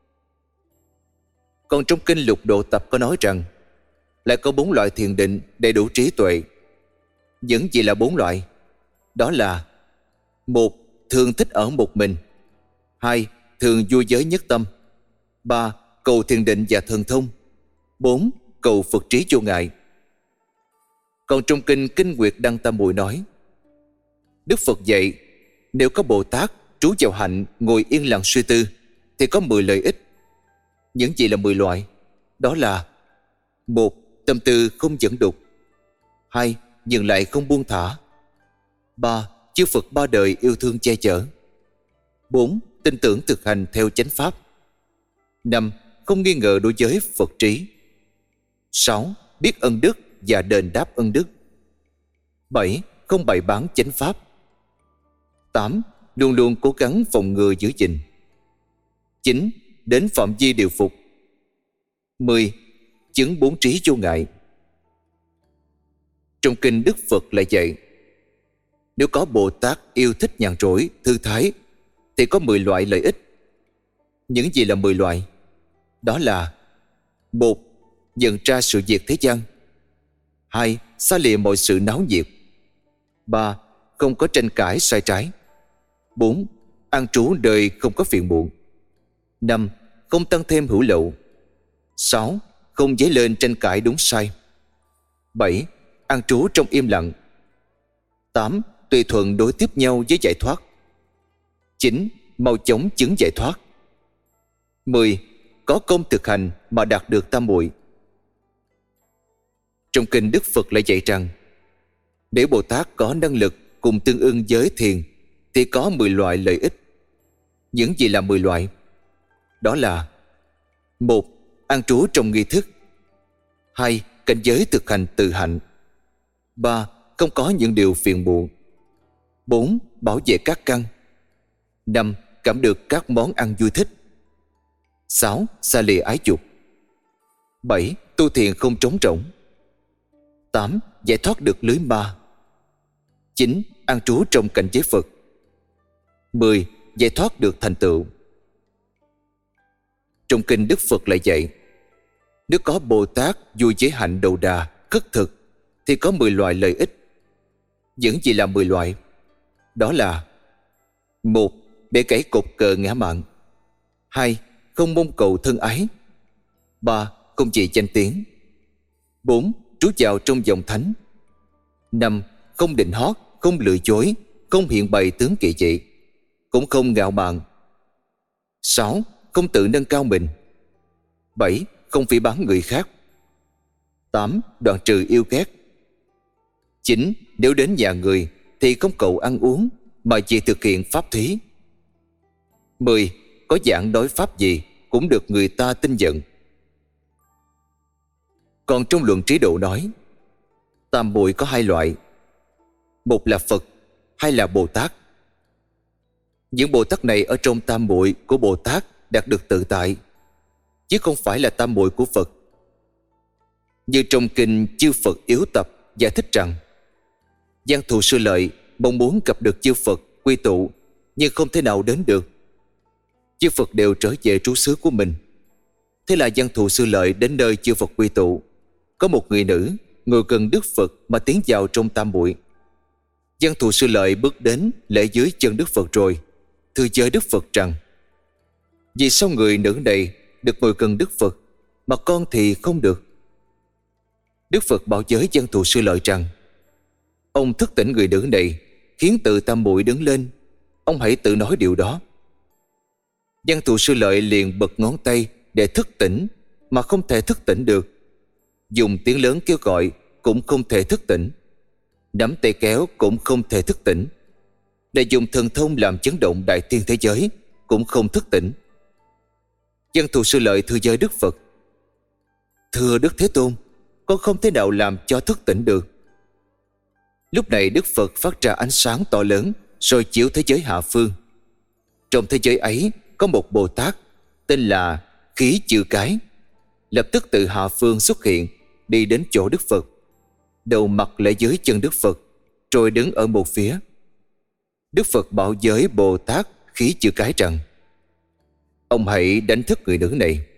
Còn trong kinh Lục Độ Tập có nói rằng lại có bốn loại thiền định đầy đủ trí tuệ. Những gì là bốn loại? Đó là: một, thường thích ở một mình. Hai, thường vui giới nhất tâm. Ba, cầu thiền định và thần thông. Bốn, cầu Phật trí vô ngại. Còn trong kinh Kinh Nguyệt Đăng Tam Muội nói, Đức Phật dạy, nếu có Bồ Tát trú vào hạnh ngồi yên lặng suy tư thì có mười lợi ích. Những gì là mười loại? Đó là: một, tâm tư không dẫn đục. Hai, dừng lại không buông thả. Ba, chư Phật ba đời yêu thương che chở. Bốn, tin tưởng thực hành theo chánh pháp. Năm, không nghi ngờ đối với Phật trí. Sáu, biết ân đức và đền đáp ân đức. Bảy, không bày bán chánh pháp. Tám, luôn luôn cố gắng phòng ngừa giữ gìn. Chín, đến phạm vi điều phục. Mười, chứng bốn trí vô ngại. Trong kinh Đức Phật lại dạy, nếu có Bồ Tát yêu thích nhàn rỗi, thư thái thì có mười loại lợi ích. Những gì là mười loại? Đó là: một, nhận ra sự việc thế gian. Hai, xa lìa mọi sự náo nhiệt. Ba, không có tranh cãi sai trái. Bốn, an trú đời không có phiền muộn. Năm, không tăng thêm hữu lậu. Sáu, không dấy lên tranh cãi đúng sai. Bảy, an trú trong im lặng. Tám, tùy thuận đối tiếp nhau với giải thoát. Chín, mau chóng chứng giải thoát. Mười, có công thực hành mà đạt được tam muội. Trong kinh Đức Phật lại dạy rằng, nếu Bồ Tát có năng lực cùng tương ưng với thiền thì có mười loại lợi ích. Những gì là mười loại? Đó là: một. An trú trong nghi thức. Hai. Cảnh giới thực hành tự hạnh. Ba. Không có những điều phiền muộn. Bốn. Bảo vệ các căn. Năm. Cảm được các món ăn vui thích. Sáu. Xa lìa ái dục. Bảy. Tu thiền không trống rỗng. Tám. Giải thoát được lưới ma. Chín. An trú trong cảnh giới Phật. Mười. Giải thoát được thành tựu. Trong kinh Đức Phật lại dạy, nếu có Bồ Tát vui giới hạnh đầu đà, khất thực thì có mười loại lợi ích. Những gì là mười loại? Đó là: một. Bẻ gãy cột cờ ngã mạn. Hai. Không mong cầu thân ái. Ba. Không chỉ danh tiếng. Bốn. Trú vào trong dòng thánh. Năm. Không định hót, không lừa dối, không hiện bày tướng kỳ dị, cũng không ngạo mạn. Sáu. Không tự nâng cao mình. Bảy. Không phỉ báng người khác. Tám. Đoạn trừ yêu ghét. Chín. Nếu đến nhà người thì không cầu ăn uống mà chỉ thực hiện pháp thí. Mười. Có giảng nói pháp gì cũng được người ta tin nhận. Còn trong luận trí độ nói, tam muội có hai loại: một là Phật, hai là Bồ Tát. Những Bồ Tát này ở trong tam muội của Bồ Tát đạt được tự tại, chứ không phải là tam muội của Phật. Như trong kinh Chư Phật Yếu Tập giải thích rằng, Giang Thù Sư Lợi mong muốn gặp được chư Phật quy tụ, nhưng không thể nào đến được. Chư Phật đều trở về trú xứ của mình. Thế là Giang Thù Sư Lợi đến nơi chư Phật quy tụ. Có một người nữ ngồi gần Đức Phật mà tiến vào trong tam muội. Giang Thù Sư Lợi bước đến lễ dưới chân Đức Phật rồi thưa với Đức Phật rằng, vì sao người nữ này được ngồi gần Đức Phật mà con thì không được? Đức Phật bảo với Giang Thù Sư Lợi rằng, ông thức tỉnh người nữ này, khiến tự tam muội đứng lên, ông hãy tự nói điều đó. Giang Thù Sư Lợi liền bật ngón tay để thức tỉnh mà không thể thức tỉnh được, dùng tiếng lớn kêu gọi cũng không thể thức tỉnh, nắm tay kéo cũng không thể thức tỉnh, để dùng thần thông làm chấn động đại thiên thế giới cũng không thức tỉnh. Giang Thù Sư Lợi thưa với Đức Phật, thưa Đức Thế Tôn, con không thể nào làm cho thức tỉnh được. Lúc này Đức Phật phát ra ánh sáng to lớn rồi chiếu thế giới hạ phương. Trong thế giới ấy có một Bồ Tát tên là Khí Chư Cái, lập tức từ hạ phương xuất hiện, đi đến chỗ Đức Phật, đầu mặt lễ dưới chân Đức Phật, rồi đứng ở một phía. Đức Phật bảo với Bồ Tát Khí Chư Cái rằng, ông hãy đánh thức người nữ này.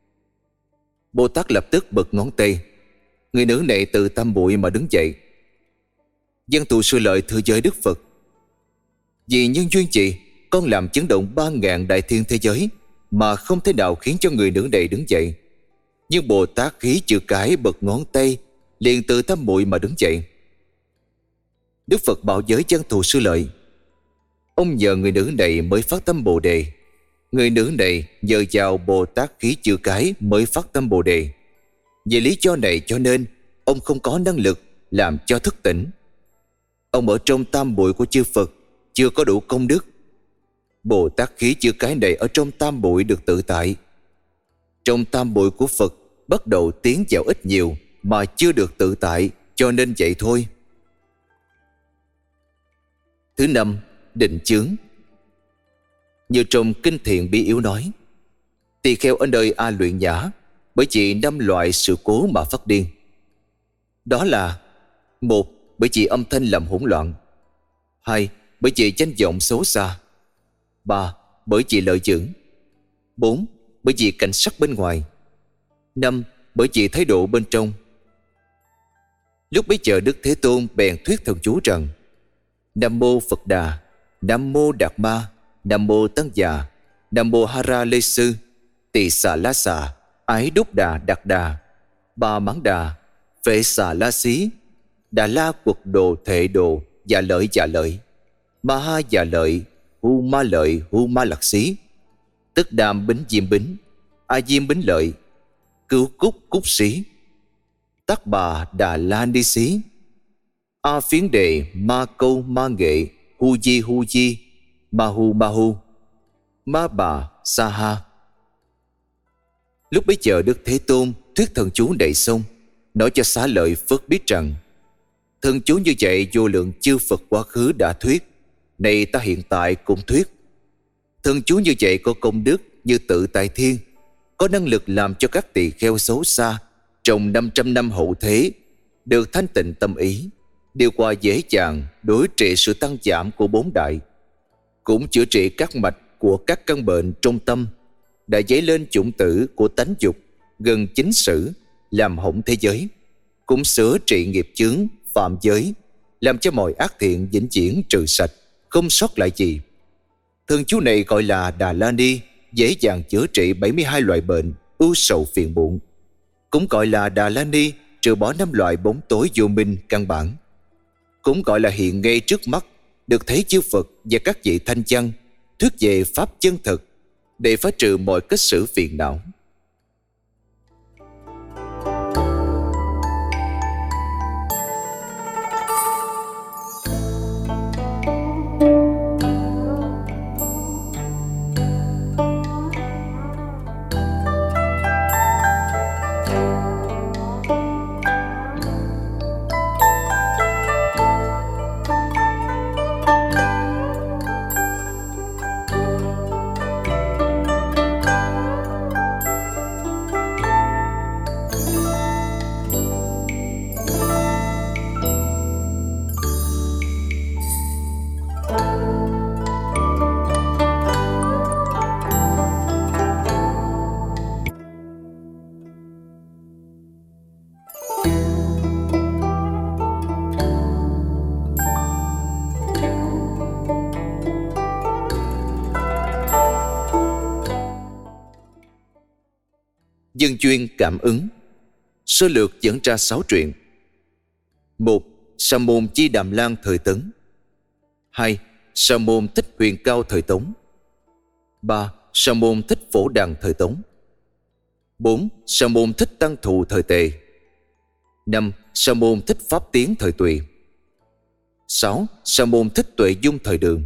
Bồ Tát lập tức bật ngón tay, người nữ này từ tam muội mà đứng dậy. Giang Thù Sư Lợi thưa với Đức Phật, vì nhân duyên gì con làm chấn động ba ngàn đại thiên thế giới mà không thể nào khiến cho người nữ này đứng dậy. Nhưng Bồ Tát Khí Chư Cái bật ngón tay, liền từ tam muội mà đứng dậy. Đức Phật bảo với Giang Thù Sư Lợi, ông nhờ người nữ này mới phát tâm Bồ Đề, người nữ này nhờ vào Bồ Tát Khí Chư Cái mới phát tâm Bồ Đề. Vì lý do này cho nên ông không có năng lực làm cho thức tỉnh. Ông ở trong tam muội của chư Phật chưa có đủ công đức. Bồ Tát Khí Chư Cái này ở trong tam muội được tự tại. Trong tam muội của Phật bắt đầu tiến vào ít nhiều mà chưa được tự tại, cho nên vậy thôi. Thứ năm, định chướng. Như trong Kinh Thiện Bi Yếu nói, tỳ kheo ở nơi A Luyện Nhã bởi vì năm loại sự cố mà phát điên. Đó là: một, bởi vì âm thanh làm hỗn loạn. Hai, bởi vì danh vọng xấu xa. Ba, bởi vì lợi dưỡng. Bốn, bởi vì cảnh sắc bên ngoài. Năm, bởi vì thái độ bên trong. Lúc bấy giờ Đức Thế Tôn bèn thuyết thần chú rằng: Nam mô Phật Đà, Nam mô Đạt Ma, Nam mô Tăng Già, Nam mô Hara Lê Sư, Tỳ Xà La Xà, Ái Đúc Đà Đạt Đà, Ba Mắng Đà, Phệ Xà La Xí, Đà La Quật Đồ Thệ Đồ, Dạ Lợi Dạ Lợi, Ma Ha Dạ Lợi, Hu Ma Lợi Hu Ma Lạc Xí, Tức Đàm Bính Diêm Bính, A Diêm Bính Lợi, Cứu Cúc Cúc Xí, Tát Bà Đà La Ni Xí, A Phiến Đề Ma Câu Ma Nghệ Hu Di Hu Di Ma Hu Ma Hu Ma Bà Sa Ha. Lúc bấy giờ Đức Thế Tôn thuyết thần chú này xong, nói cho Xá Lợi Phất biết rằng thần chú như vậy vô lượng chư Phật quá khứ đã thuyết, này ta hiện tại cũng thuyết. Thần chú như vậy có công đức như tự tại thiên, có năng lực làm cho các tỳ kheo xấu xa trong năm trăm năm hậu thế được thanh tịnh tâm ý, điều qua dễ dàng đối trị sự tăng giảm của bốn đại, cũng chữa trị các mạch của các căn bệnh trong tâm đã dấy lên chủng tử của tánh dục gần chính sử, làm hỏng thế giới, cũng sửa trị nghiệp chướng phạm giới, làm cho mọi ác thiện vĩnh viễn trừ sạch, không sót lại gì. Thần chú này gọi là Đà La Ni, dễ dàng chữa trị bảy mươi hai loại bệnh ưu sầu phiền muộn. Cũng gọi là Đà La Ni, trừ bỏ năm loại bóng tối vô minh căn bản. Cũng gọi là hiện ngay trước mắt, được thấy chư Phật và các vị thanh văn thuyết về pháp chân thực để phá trừ mọi kết sử phiền não. Dân chuyên cảm ứng. Sơ lược dẫn ra sáu truyện. Một. Sa môn Chi Đàm Lan thời Tấn. Hai. Sa môn Thích Huyền Cao thời Tống. Ba. Sa môn Thích Phổ Đằng thời Tống. Bốn. Sa môn Thích Tăng Thù thời Tề. Năm. Sa môn Thích Pháp Tiến thời Tùy. Sáu. Sa môn Thích Tuệ Dung thời Đường.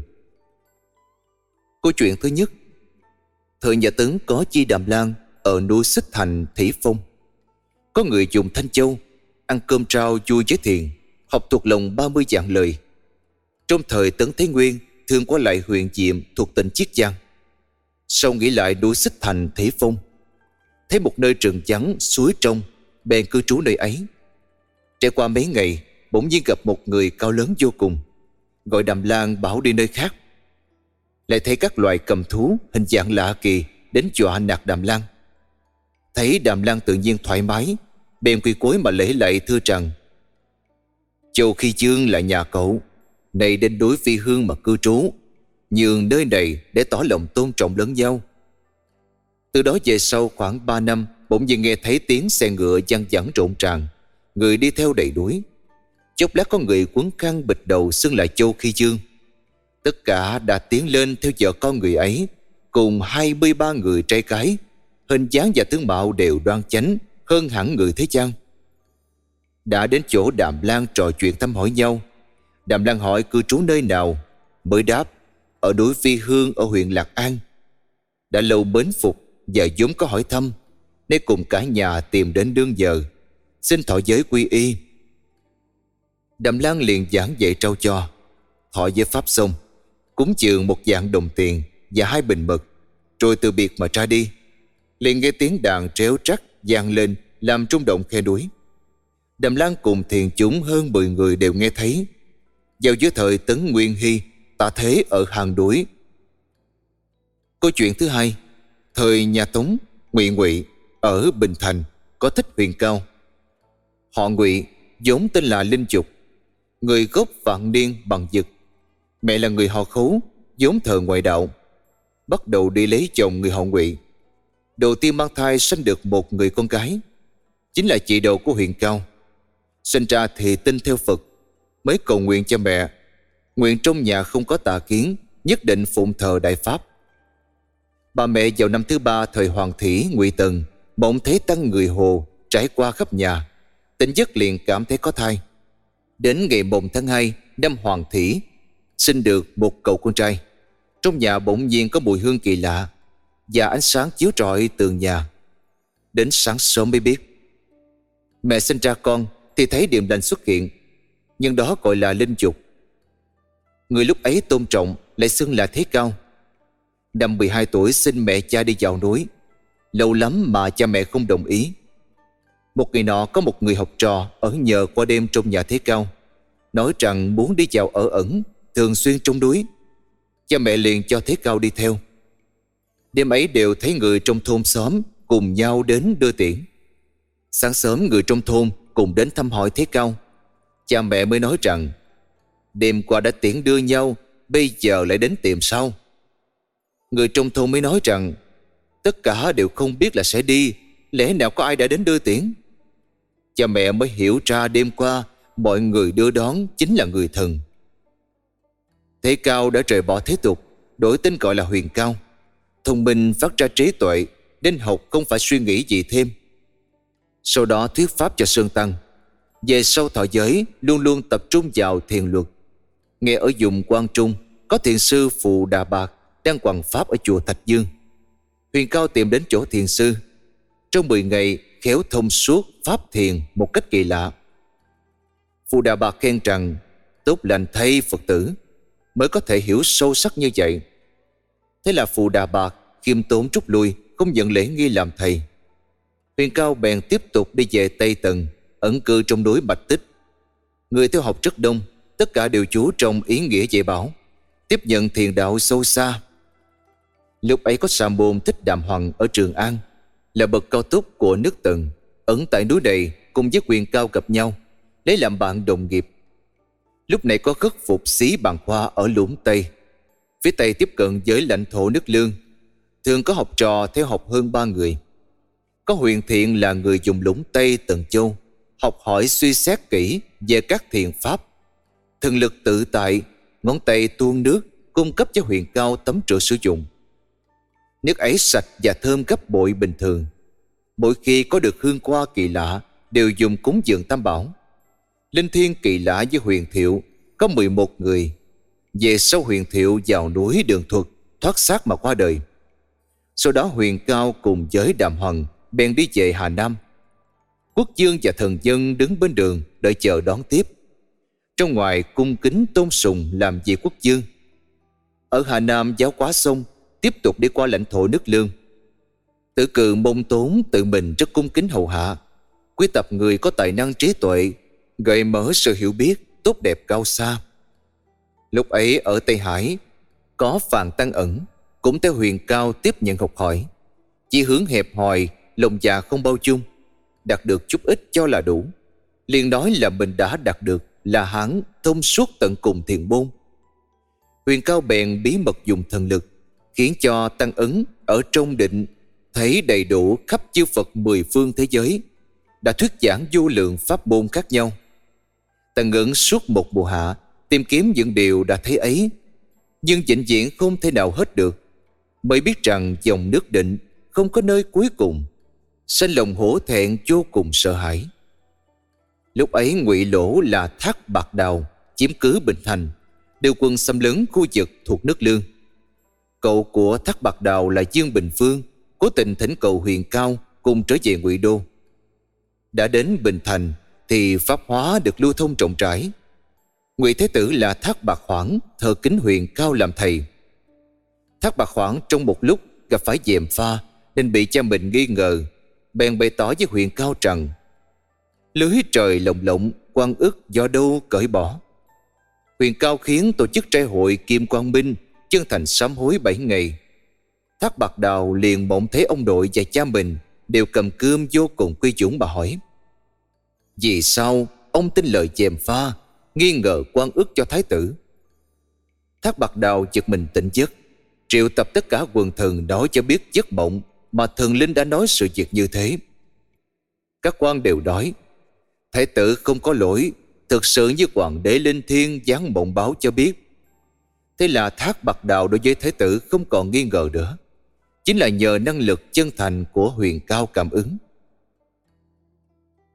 Câu chuyện thứ nhất. Thời nhà Tấn có Chi Đàm Lan ở núi Xích Thành, Thủy Phong. Có người dùng thanh châu ăn cơm trao vui với thiền, học thuộc lòng ba mươi vạn lời. Trong thời Tấn Thế Nguyên thường qua lại huyện Diệm thuộc tỉnh Chiết Giang. Sau nghĩ lại núi Xích Thành, Thủy Phong, thấy một nơi rừng vắng suối trong, bèn cư trú nơi ấy. Trải qua mấy ngày, bỗng nhiên gặp một người cao lớn vô cùng, gọi Đàm Lan bảo đi nơi khác. Lại thấy các loài cầm thú hình dạng lạ kỳ đến dọa nạt Đàm Lan. Thấy Đàm Lan tự nhiên thoải mái, bèn quỳ gối mà lễ lạy thưa rằng: Châu Khi Dương là nhà cậu, này đến đối Phi Hương mà cư trú, nhường nơi này để tỏ lòng tôn trọng lẫn nhau. Từ đó về sau khoảng ba năm, bỗng nhiên nghe thấy tiếng xe ngựa văng vẳng rộn ràng, người đi theo đầy đuổi. Chốc lát có người quấn khăn bịt đầu xưng là Châu Khi Dương. Tất cả đã tiến lên theo vợ con người ấy, cùng hai mươi ba người trai cái, hình dáng và tướng mạo đều đoan chánh hơn hẳn người thế gian. Đã đến chỗ Đàm Lan trò chuyện thăm hỏi nhau. Đàm Lan hỏi cư trú nơi nào, mới đáp: ở núi Phi Hương ở huyện Lạc An. Đã lâu mến phục và vốn có hỏi thăm, nên cùng cả nhà tìm đến đương giờ, xin thọ giới quy y. Đàm Lan liền giảng dạy trao cho. Thọ giới pháp xong, cúng dường một vạn đồng tiền và hai bình mật, rồi từ biệt mà ra đi. Liền nghe tiếng đàn tréo trắc vang lên, làm rung động khe núi. Đàm Lan cùng thiền chúng hơn mười người đều nghe thấy. Vào giữa thời Tấn Nguyên Hy, tạ thế ở hàng đuổi. Câu chuyện thứ hai. Thời nhà Tống, Ngụy Ngụy ở Bình Thành có Thích Huyền Cao. Họ Ngụy vốn tên là Linh Dục, người gốc Vạn Niên Bằng Dực. Mẹ là người họ Khấu, vốn thờ ngoại đạo. Bắt đầu đi lấy chồng người họ Ngụy. Đầu tiên mang thai sinh được một người con gái, chính là chị đầu của Huyền Cao. Sinh ra thì tin theo Phật, mới cầu nguyện cho mẹ, nguyện trong nhà không có tà kiến, nhất định phụng thờ Đại Pháp. Bà mẹ vào năm thứ ba thời Hoàng Thủy Ngụy Tần, bỗng thấy tăng người Hồ trải qua khắp nhà, Tỉnh giấc liền cảm thấy có thai. Đến ngày mùng tháng hai năm Hoàng Thỉ, sinh được một cậu con trai. Trong nhà bỗng nhiên có mùi hương kỳ lạ và ánh sáng chiếu rọi tường nhà. Đến sáng sớm mới biết. Mẹ sinh ra con thì thấy điềm lành xuất hiện, nhưng đó gọi là linh dục. Người lúc ấy tôn trọng lại xưng là Thế Cao. Năm mười hai tuổi xin mẹ cha đi vào núi. Lâu lắm mà cha mẹ không đồng ý. Một ngày nọ có một người học trò ở nhờ qua đêm trong nhà Thế Cao, nói rằng muốn đi vào ở ẩn thường xuyên trong núi. Cha mẹ liền cho Thế Cao đi theo. Đêm ấy đều thấy người trong thôn xóm cùng nhau đến đưa tiễn. Sáng sớm người trong thôn cùng đến thăm hỏi Thế Cao. Cha mẹ mới nói rằng đêm qua đã tiễn đưa nhau, bây giờ lại đến tìm sao? Người trong thôn mới nói rằng tất cả đều không biết là sẽ đi, lẽ nào có ai đã đến đưa tiễn? Cha mẹ mới hiểu ra đêm qua mọi người đưa đón chính là người thần. Thế Cao đã rời bỏ thế tục, đổi tên gọi là Huyền Cao. Thông minh phát ra trí tuệ, nên học không phải suy nghĩ gì thêm. Sau đó thuyết pháp cho Sơn Tăng. Về sau thọ giới luôn luôn tập trung vào thiền luật. Nghe ở vùng Quang Trung có thiền sư Phù Đà Bạc đang hoằng pháp ở chùa Thạch Dương. Huyền Cao tìm đến chỗ thiền sư. Trong mười ngày khéo thông suốt pháp thiền một cách kỳ lạ. Phù Đà Bạc khen rằng tốt lành thay Phật tử mới có thể hiểu sâu sắc như vậy. Thế là Phù Đà Bạc khiêm tốn rút lui, không nhận lễ nghi làm thầy. Huyền Cao bèn tiếp tục đi về Tây Tần, ẩn cư trong núi Bạch Tích. Người theo học rất đông, tất cả đều chú trọng ý nghĩa dạy bảo, tiếp nhận thiền đạo sâu xa. Lúc ấy có Sa môn Thích Đàm Hoàng ở Trường An, là bậc cao túc của nước Tần, ẩn tại núi này cùng với Huyền Cao gặp nhau, lấy làm bạn đồng nghiệp. Lúc này có khất phục Xí Bàn Hoa ở Lũng Tây, phía Tây tiếp cận với lãnh thổ nước Lương. Thường có học trò theo học hơn ba người. Có Huyền Thiện là người dùng Lũng Tây Tần Châu, học hỏi suy xét kỹ về các thiền pháp. Thần lực tự tại, ngón tay tuôn nước, cung cấp cho Huyền Cao tắm rửa sử dụng. Nước ấy sạch và thơm gấp bội bình thường. Mỗi khi có được hương hoa kỳ lạ đều dùng cúng dường Tam Bảo. Linh thiêng kỳ lạ với Huyền Thiệu có mười một người. Về sau Huyền Thiệu vào núi Đường Thuật, thoát xác mà qua đời. Sau đó Huyền Cao cùng với Đàm Hoàng bèn đi về Hà Nam. Quốc vương và thần dân đứng bên đường đợi chờ đón tiếp. Trong ngoài cung kính tôn sùng làm việc quốc vương. Ở Hà Nam giáo quá xong, tiếp tục đi qua lãnh thổ nước Lương. Tử Cừ Mông Tốn tự mình rất cung kính hầu hạ, quý tập người có tài năng trí tuệ, gợi mở sự hiểu biết tốt đẹp cao xa. Lúc ấy ở Tây Hải có Phàn Tăng Ẩn, cũng theo Huyền Cao tiếp nhận học hỏi. Chỉ hướng hẹp hòi, lòng dạ không bao dung, đạt được chút ít cho là đủ. Liền nói là mình đã đạt được là hán thông suốt tận cùng thiền môn. Huyền Cao bèn bí mật dùng thần lực, khiến cho Tăng Ấn ở trong định thấy đầy đủ khắp chư Phật mười phương thế giới, đã thuyết giảng vô lượng pháp môn khác nhau. Tăng Ấn suốt một mùa hạ tìm kiếm những điều đã thấy ấy, nhưng vĩnh viễn không thể nào hết được. Mới biết rằng dòng nước định không có nơi cuối cùng, sanh lòng hổ thẹn vô cùng sợ hãi. Lúc ấy Ngụy Lỗ là Thác Bạt Đào chiếm cứ Bình Thành, điều quân xâm lấn khu vực thuộc nước Lương. Cậu của Thác Bạt Đào là Dương Bình Phương cố tình thỉnh cầu Huyền Cao cùng trở về Ngụy Đô. Đã đến Bình Thành thì pháp hóa được lưu thông rộng rãi. Ngụy Thế Tử là Thác Bạt Hoảng thờ kính Huyền Cao làm thầy. Thác Bạt Hoảng trong một lúc gặp phải gièm pha nên bị cha mình nghi ngờ, bèn bày tỏ với Huyền Cao rằng lưới trời lồng lộng, oan ức do đâu cởi bỏ. Huyền Cao khiến tổ chức trai hội Kim Quang Minh chân thành sám hối bảy ngày. Thác Bạt Đào liền mộng thấy ông nội và cha mình đều cầm cơm vô cùng quy dũng mà hỏi: vì sao ông tin lời gièm pha, nghi ngờ oan ức cho thái tử? Thác Bạt Đào giật mình tỉnh giấc, triệu tập tất cả quần thần nói cho biết giấc mộng mà thần linh đã nói sự việc như thế. Các quan đều nói thái tử không có lỗi, thực sự như hoàng đế linh thiêng giáng mộng báo cho biết. Thế là Thác Bạt Đào đối với thái tử không còn nghi ngờ nữa, chính là nhờ năng lực chân thành của Huyền Cao cảm ứng.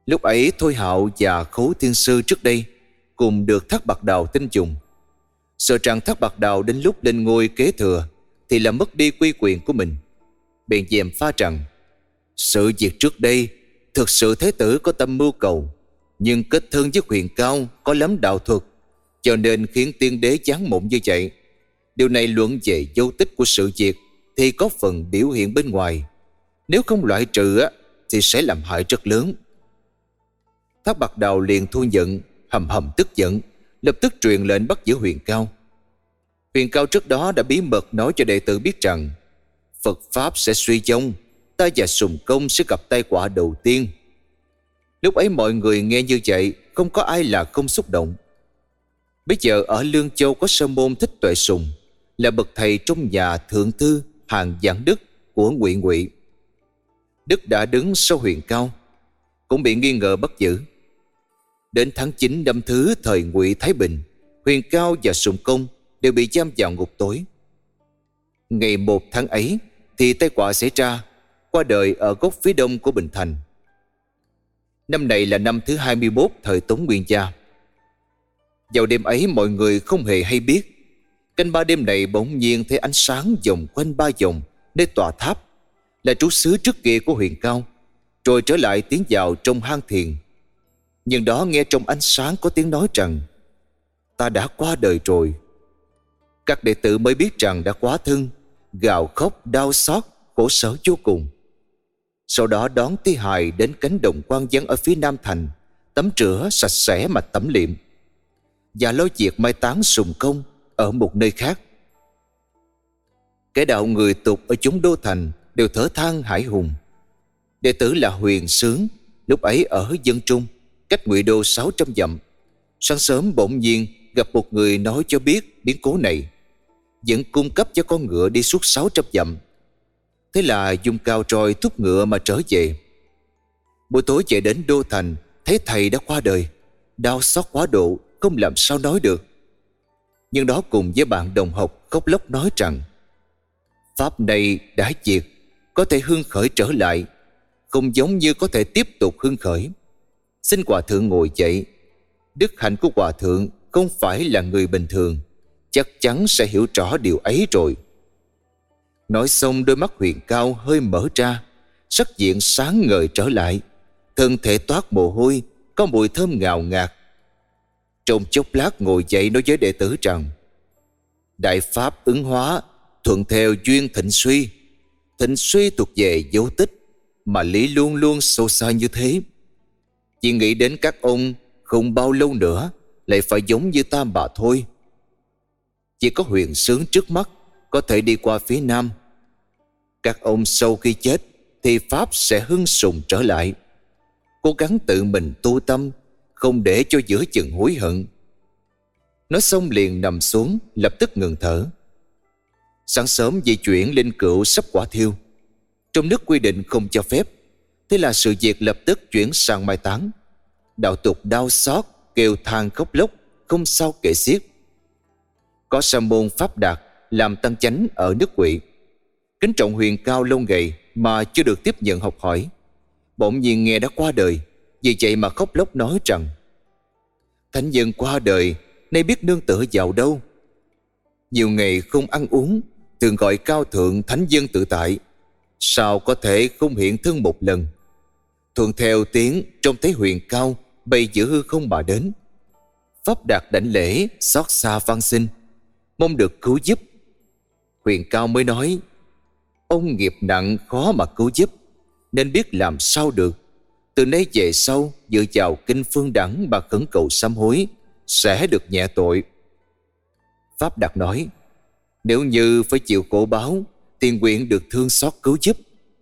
Lúc ấy Thôi Hạo và Khấu Thiên Sư trước đây cùng được Thác Bạt Đào tin dùng, sợ rằng Thác Bạt Đào đến lúc lên ngôi kế thừa thì là mất đi quy quyền của mình, bèn gièm pha rằng sự việc trước đây thực sự Thế tử có tâm mưu cầu, nhưng kết thân với Huyền Cao có lắm đạo thuật, cho nên khiến tiên đế chán mộng như vậy. Điều này luận về dấu tích của sự việc thì có phần biểu hiện bên ngoài, nếu không loại trừ á, thì sẽ làm hại rất lớn. Thác Bạt Đào liền thu nhận, hầm hầm tức giận, lập tức truyền lệnh bắt giữ Huyền Cao. Huyền Cao trước đó đã bí mật nói cho đệ tử biết rằng Phật Pháp sẽ suy vong, ta và Sùng Công sẽ gặp tai họa đầu tiên. Lúc ấy mọi người nghe như vậy, không có ai là không xúc động. Bây giờ ở Lương Châu có Sơn Môn Thích Tuệ Sùng, là bậc thầy trong nhà thượng thư hàng Giảng Đức của Ngụy Ngụy. Đức đã đứng sau Huyền Cao, cũng bị nghi ngờ bắt giữ. Đến tháng chín năm thứ thời Ngụy Thái Bình, Huyền Cao và Sùng Công đều bị giam vào ngục tối. Ngày một tháng ấy thì tai họa xảy ra, qua đời ở góc phía đông của Bình Thành. Năm này là năm thứ hai mươi mốt thời Tống Nguyên Gia. Vào đêm ấy mọi người không hề hay biết, canh ba đêm này bỗng nhiên thấy ánh sáng vòng quanh ba vòng nơi tòa tháp, là trú xứ trước kia của Huyền Cao, rồi trở lại tiến vào trong hang thiền. Nhưng đó nghe trong ánh sáng có tiếng nói rằng ta đã qua đời rồi. Các đệ tử mới biết rằng đã quá thân, gào khóc đau xót, khổ sở vô cùng. Sau đó đón thi hài đến cánh đồng quan vắng ở phía nam thành, tắm rửa sạch sẽ mà tẩm liệm, và lo việc mai táng Sùng Công ở một nơi khác. Kẻ đạo người tục ở chúng đô thành đều thở than hãi hùng. Đệ tử là Huyền Sướng lúc ấy ở Dân Trung, cách Ngụy Đô sáu trăm dặm. Sáng sớm bỗng nhiên gặp một người nói cho biết biến cố này, vẫn cung cấp cho con ngựa đi suốt sáu trăm dặm. Thế là dùng cao roi thúc ngựa mà trở về. Buổi tối về đến đô thành, thấy thầy đã qua đời, đau xót quá độ, không làm sao nói được. Nhưng đó cùng với bạn đồng học khóc lóc nói rằng pháp này đã diệt, có thể hưng khởi trở lại, không giống như có thể tiếp tục hưng khởi. Xin hòa thượng ngồi dậy. Đức hạnh của hòa thượng không phải là người bình thường, chắc chắn sẽ hiểu rõ điều ấy rồi. Nói xong đôi mắt Huyền Cao hơi mở ra, sắc diện sáng ngời trở lại, thân thể toát mồ hôi, có mùi thơm ngào ngạt. Trong chốc lát ngồi dậy nói với đệ tử rằng đại pháp ứng hóa, thuận theo duyên thịnh suy. Thịnh suy thuộc về dấu tích, mà lý luôn luôn sâu xa như thế. Chỉ nghĩ đến các ông không bao lâu nữa lại phải giống như ta bà thôi. Chỉ có Huyền Sướng trước mắt có thể đi qua phía nam. Các ông sau khi chết thì pháp sẽ hưng sùng trở lại. Cố gắng tự mình tu tâm, không để cho giữa chừng hối hận. Nói xong liền nằm xuống, lập tức ngừng thở. Sáng sớm di chuyển linh cữu sắp quả thiêu. Trong nước quy định không cho phép, thế là sự việc lập tức chuyển sang mai táng. Đạo tục đau xót, kêu than khóc lóc, không sao kể xiết. Có sa môn Pháp Đạt làm tăng chánh ở nước Ngụy, kính trọng Huyền Cao lâu ngày mà chưa được tiếp nhận học hỏi. Bỗng nhiên nghe đã qua đời, vì vậy mà khóc lóc nói rằng thánh nhân qua đời, nay biết nương tựa vào đâu. Nhiều ngày không ăn uống, thường gọi cao thượng thánh dân tự tại, sao có thể không hiện thân một lần. Thuận theo tiếng trông thấy Huyền Cao bay giữa hư không mà đến. Pháp Đạt đảnh lễ xót xa van xin, mong được cứu giúp. Huyền Cao mới nói ông nghiệp nặng khó mà cứu giúp, nên biết làm sao được. Từ nay về sau dựa vào kinh phương đẳng mà khẩn cầu sám hối, sẽ được nhẹ tội. Pháp Đạt nói nếu như phải chịu khổ báo thì nguyện được thương xót cứu giúp.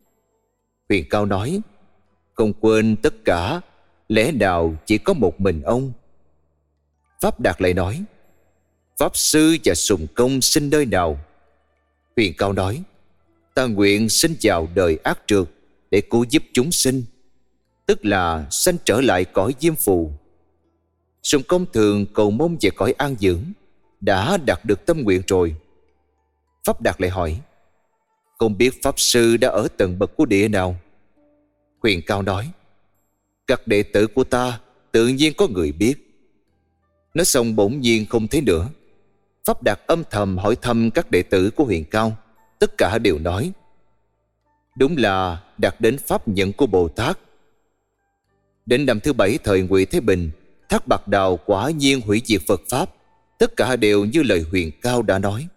Huyền Cao nói không quên tất cả, lẽ nào chỉ có một mình ông. Pháp Đạt lại nói pháp sư và Sùng Công sinh nơi nào. Huyền Cao nói ta nguyện sinh vào đời ác trượt để cứu giúp chúng sinh, tức là sanh trở lại cõi diêm phù. Sùng Công thường cầu mong về cõi an dưỡng, đã đạt được tâm nguyện rồi. Pháp Đạt lại hỏi không biết pháp sư đã ở tầng bậc của địa nào. Huyền Cao nói Các đệ tử của ta tự nhiên có người biết. Nói xong bỗng nhiên không thấy nữa. Pháp Đạt âm thầm hỏi thăm các đệ tử của Huyền Cao. Tất cả đều nói: đúng là đạt đến pháp nhận của Bồ Tát. Đến năm thứ bảy thời Ngụy Thái Bình, Thác Bạt Đào quả nhiên hủy diệt Phật Pháp. Tất cả đều như lời Huyền Cao đã nói.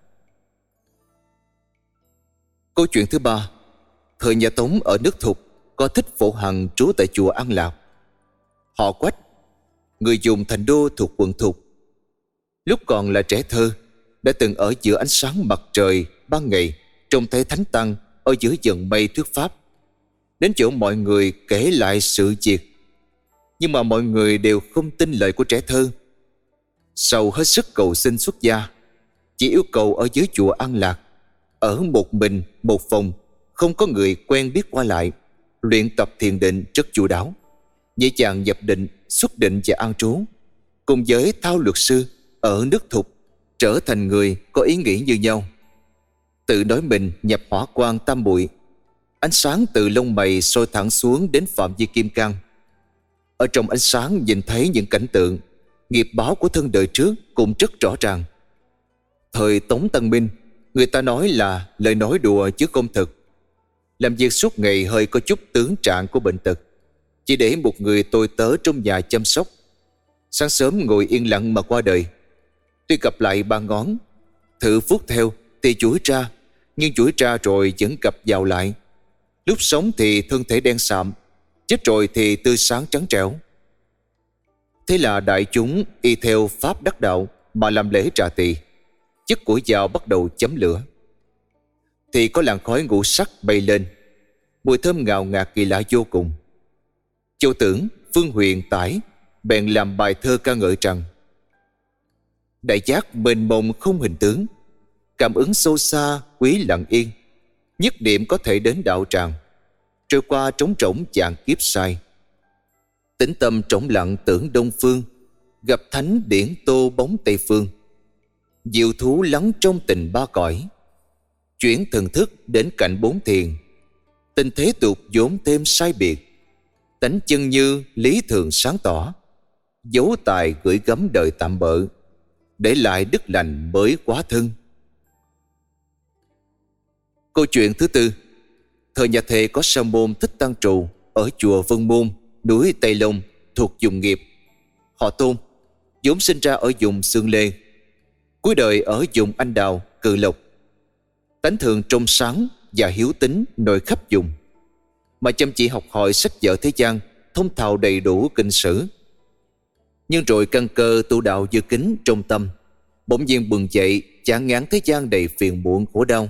Câu chuyện thứ ba. Thời nhà Tống ở nước Thục có Thích Phổ Hằng trú tại chùa An Lạc. Họ Quách, người dùng thành đô thuộc quận Thục. Lúc còn là trẻ thơ, đã từng ở giữa ánh sáng mặt trời ban ngày trông thấy thánh tăng ở giữa dần mây thuyết pháp, đến chỗ mọi người kể lại sự việc. Nhưng mà mọi người đều không tin lời của trẻ thơ. Sau hết sức cầu xin xuất gia, chỉ yêu cầu ở dưới chùa An Lạc, ở một mình một phòng, không có người quen biết qua lại, luyện tập thiền định rất chu đáo, dễ dàng nhập định, xuất định và an trú, cùng với Thao luật sư ở nước Thục, trở thành người có ý nghĩ như nhau. Tự nói mình nhập hỏa quang tam muội, ánh sáng từ lông mày soi thẳng xuống đến phạm vi kim cang. Ở trong ánh sáng nhìn thấy những cảnh tượng, nghiệp báo của thân đời trước cũng rất rõ ràng. Thời Tống Tân Minh, người ta nói là lời nói đùa chứ không thực. Làm việc suốt ngày hơi có chút tướng trạng của bệnh tật, chỉ để một người tôi tớ trong nhà chăm sóc. Sáng sớm ngồi yên lặng mà qua đời. Tuy gặp lại ba ngón, thử vuốt theo thì chuỗi ra, nhưng chuỗi ra rồi vẫn gặp vào lại. Lúc sống thì thân thể đen sạm, chết rồi thì tươi sáng trắng trẻo. Thế là đại chúng y theo pháp đắc đạo mà làm lễ trà tỳ. Chiếc củi dao bắt đầu chấm lửa, thì có làn khói ngũ sắc bay lên, mùi thơm ngào ngạt kỳ lạ vô cùng. Châu Tưởng, Phương Huyền, Tải bèn làm bài thơ ca ngợi rằng: đại giác mênh mông không hình tướng, cảm ứng sâu xa quý lặng yên, nhất niệm có thể đến đạo tràng, trôi qua trống rỗng chạng kiếp sai. Tĩnh tâm trống lặng tưởng đông phương, gặp thánh điển tô bóng tây phương. Diệu thú lắng trong tình ba cõi, chuyển thần thức đến cạnh bốn thiền. Tình thế tục vốn thêm sai biệt, tánh chân như lý thường sáng tỏ. Dấu tài gửi gắm đời tạm bợ, để lại đức lành mới quá thân. Câu chuyện thứ tư. Thời nhà Thề có sa môn Thích Tăng trụ ở chùa Vân Môn, núi Tây Long, thuộc vùng Nghiệp. Họ Tôn, vốn sinh ra ở vùng Xương Lê, cuối đời ở vùng Anh Đào, Cự Lộc. Tánh thường trong sáng và hiếu tính nổi khắp vùng, mà chăm chỉ học hỏi sách vở thế gian, thông thạo đầy đủ kinh sử. Nhưng rồi căn cơ tu đạo dư kính trong tâm, bỗng nhiên bừng dậy, chán ngán thế gian đầy phiền muộn khổ đau.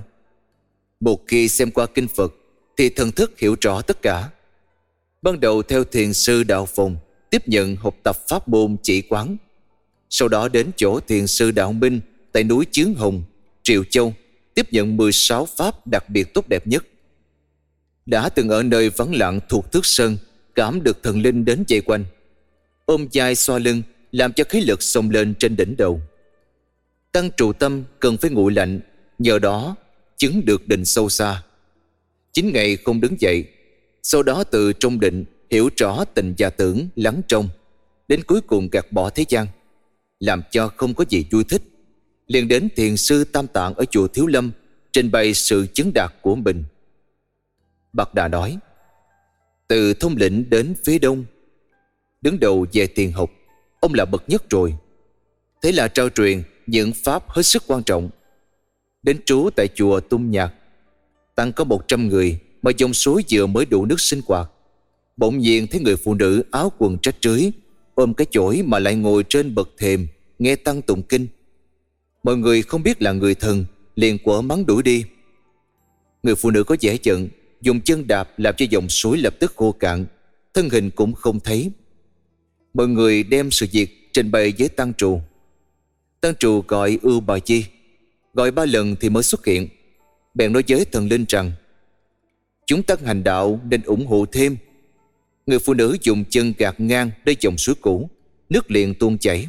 Một khi xem qua kinh Phật thì thần thức hiểu rõ tất cả. Ban đầu theo thiền sư Đạo Phùng tiếp nhận học tập pháp môn chỉ quán, sau đó đến chỗ thiền sư Đạo Minh tại núi Chướng Hồng, Triệu Châu, tiếp nhận mười sáu pháp đặc biệt tốt đẹp nhất. Đã từng ở nơi vắng lặng thuộc Thước Sơn, cảm được thần linh đến vây quanh, ôm vai xoa lưng, làm cho khí lực xông lên trên đỉnh đầu. Tăng trụ tâm cần phải nguội lạnh, nhờ đó chứng được định sâu xa. Chín ngày không đứng dậy, sau đó từ trong định hiểu rõ tình và tưởng lắng trong, đến cuối cùng gạt bỏ thế gian, làm cho không có gì vui thích, liền đến thiền sư Tam Tạng ở chùa Thiếu Lâm trình bày sự chứng đạt của mình. Bạc Đà nói: từ Thông Lĩnh đến phía đông, đứng đầu về thiền học, ông là bậc nhất rồi. Thế là trao truyền những pháp hết sức quan trọng. Đến trú tại chùa Tung Nhạc, tăng có một trăm người, mà dòng suối vừa mới đủ nước sinh hoạt. Bỗng nhiên thấy người phụ nữ áo quần rách rưới, ôm cái chổi mà lại ngồi trên bậc thềm nghe tăng tụng kinh. Mọi người không biết là người thần, liền quở mắng đuổi đi. Người phụ nữ có vẻ giận, dùng chân đạp làm cho dòng suối lập tức khô cạn, thân hình cũng không thấy. Mọi người đem sự việc trình bày với tăng trù. Tăng trù gọi Ưu Bà Chi, gọi ba lần thì mới xuất hiện. Bèn nói với thần linh rằng: chúng ta hành đạo nên ủng hộ thêm. Người phụ nữ dùng chân gạt ngang nơi dòng suối cũ, nước liền tuôn chảy.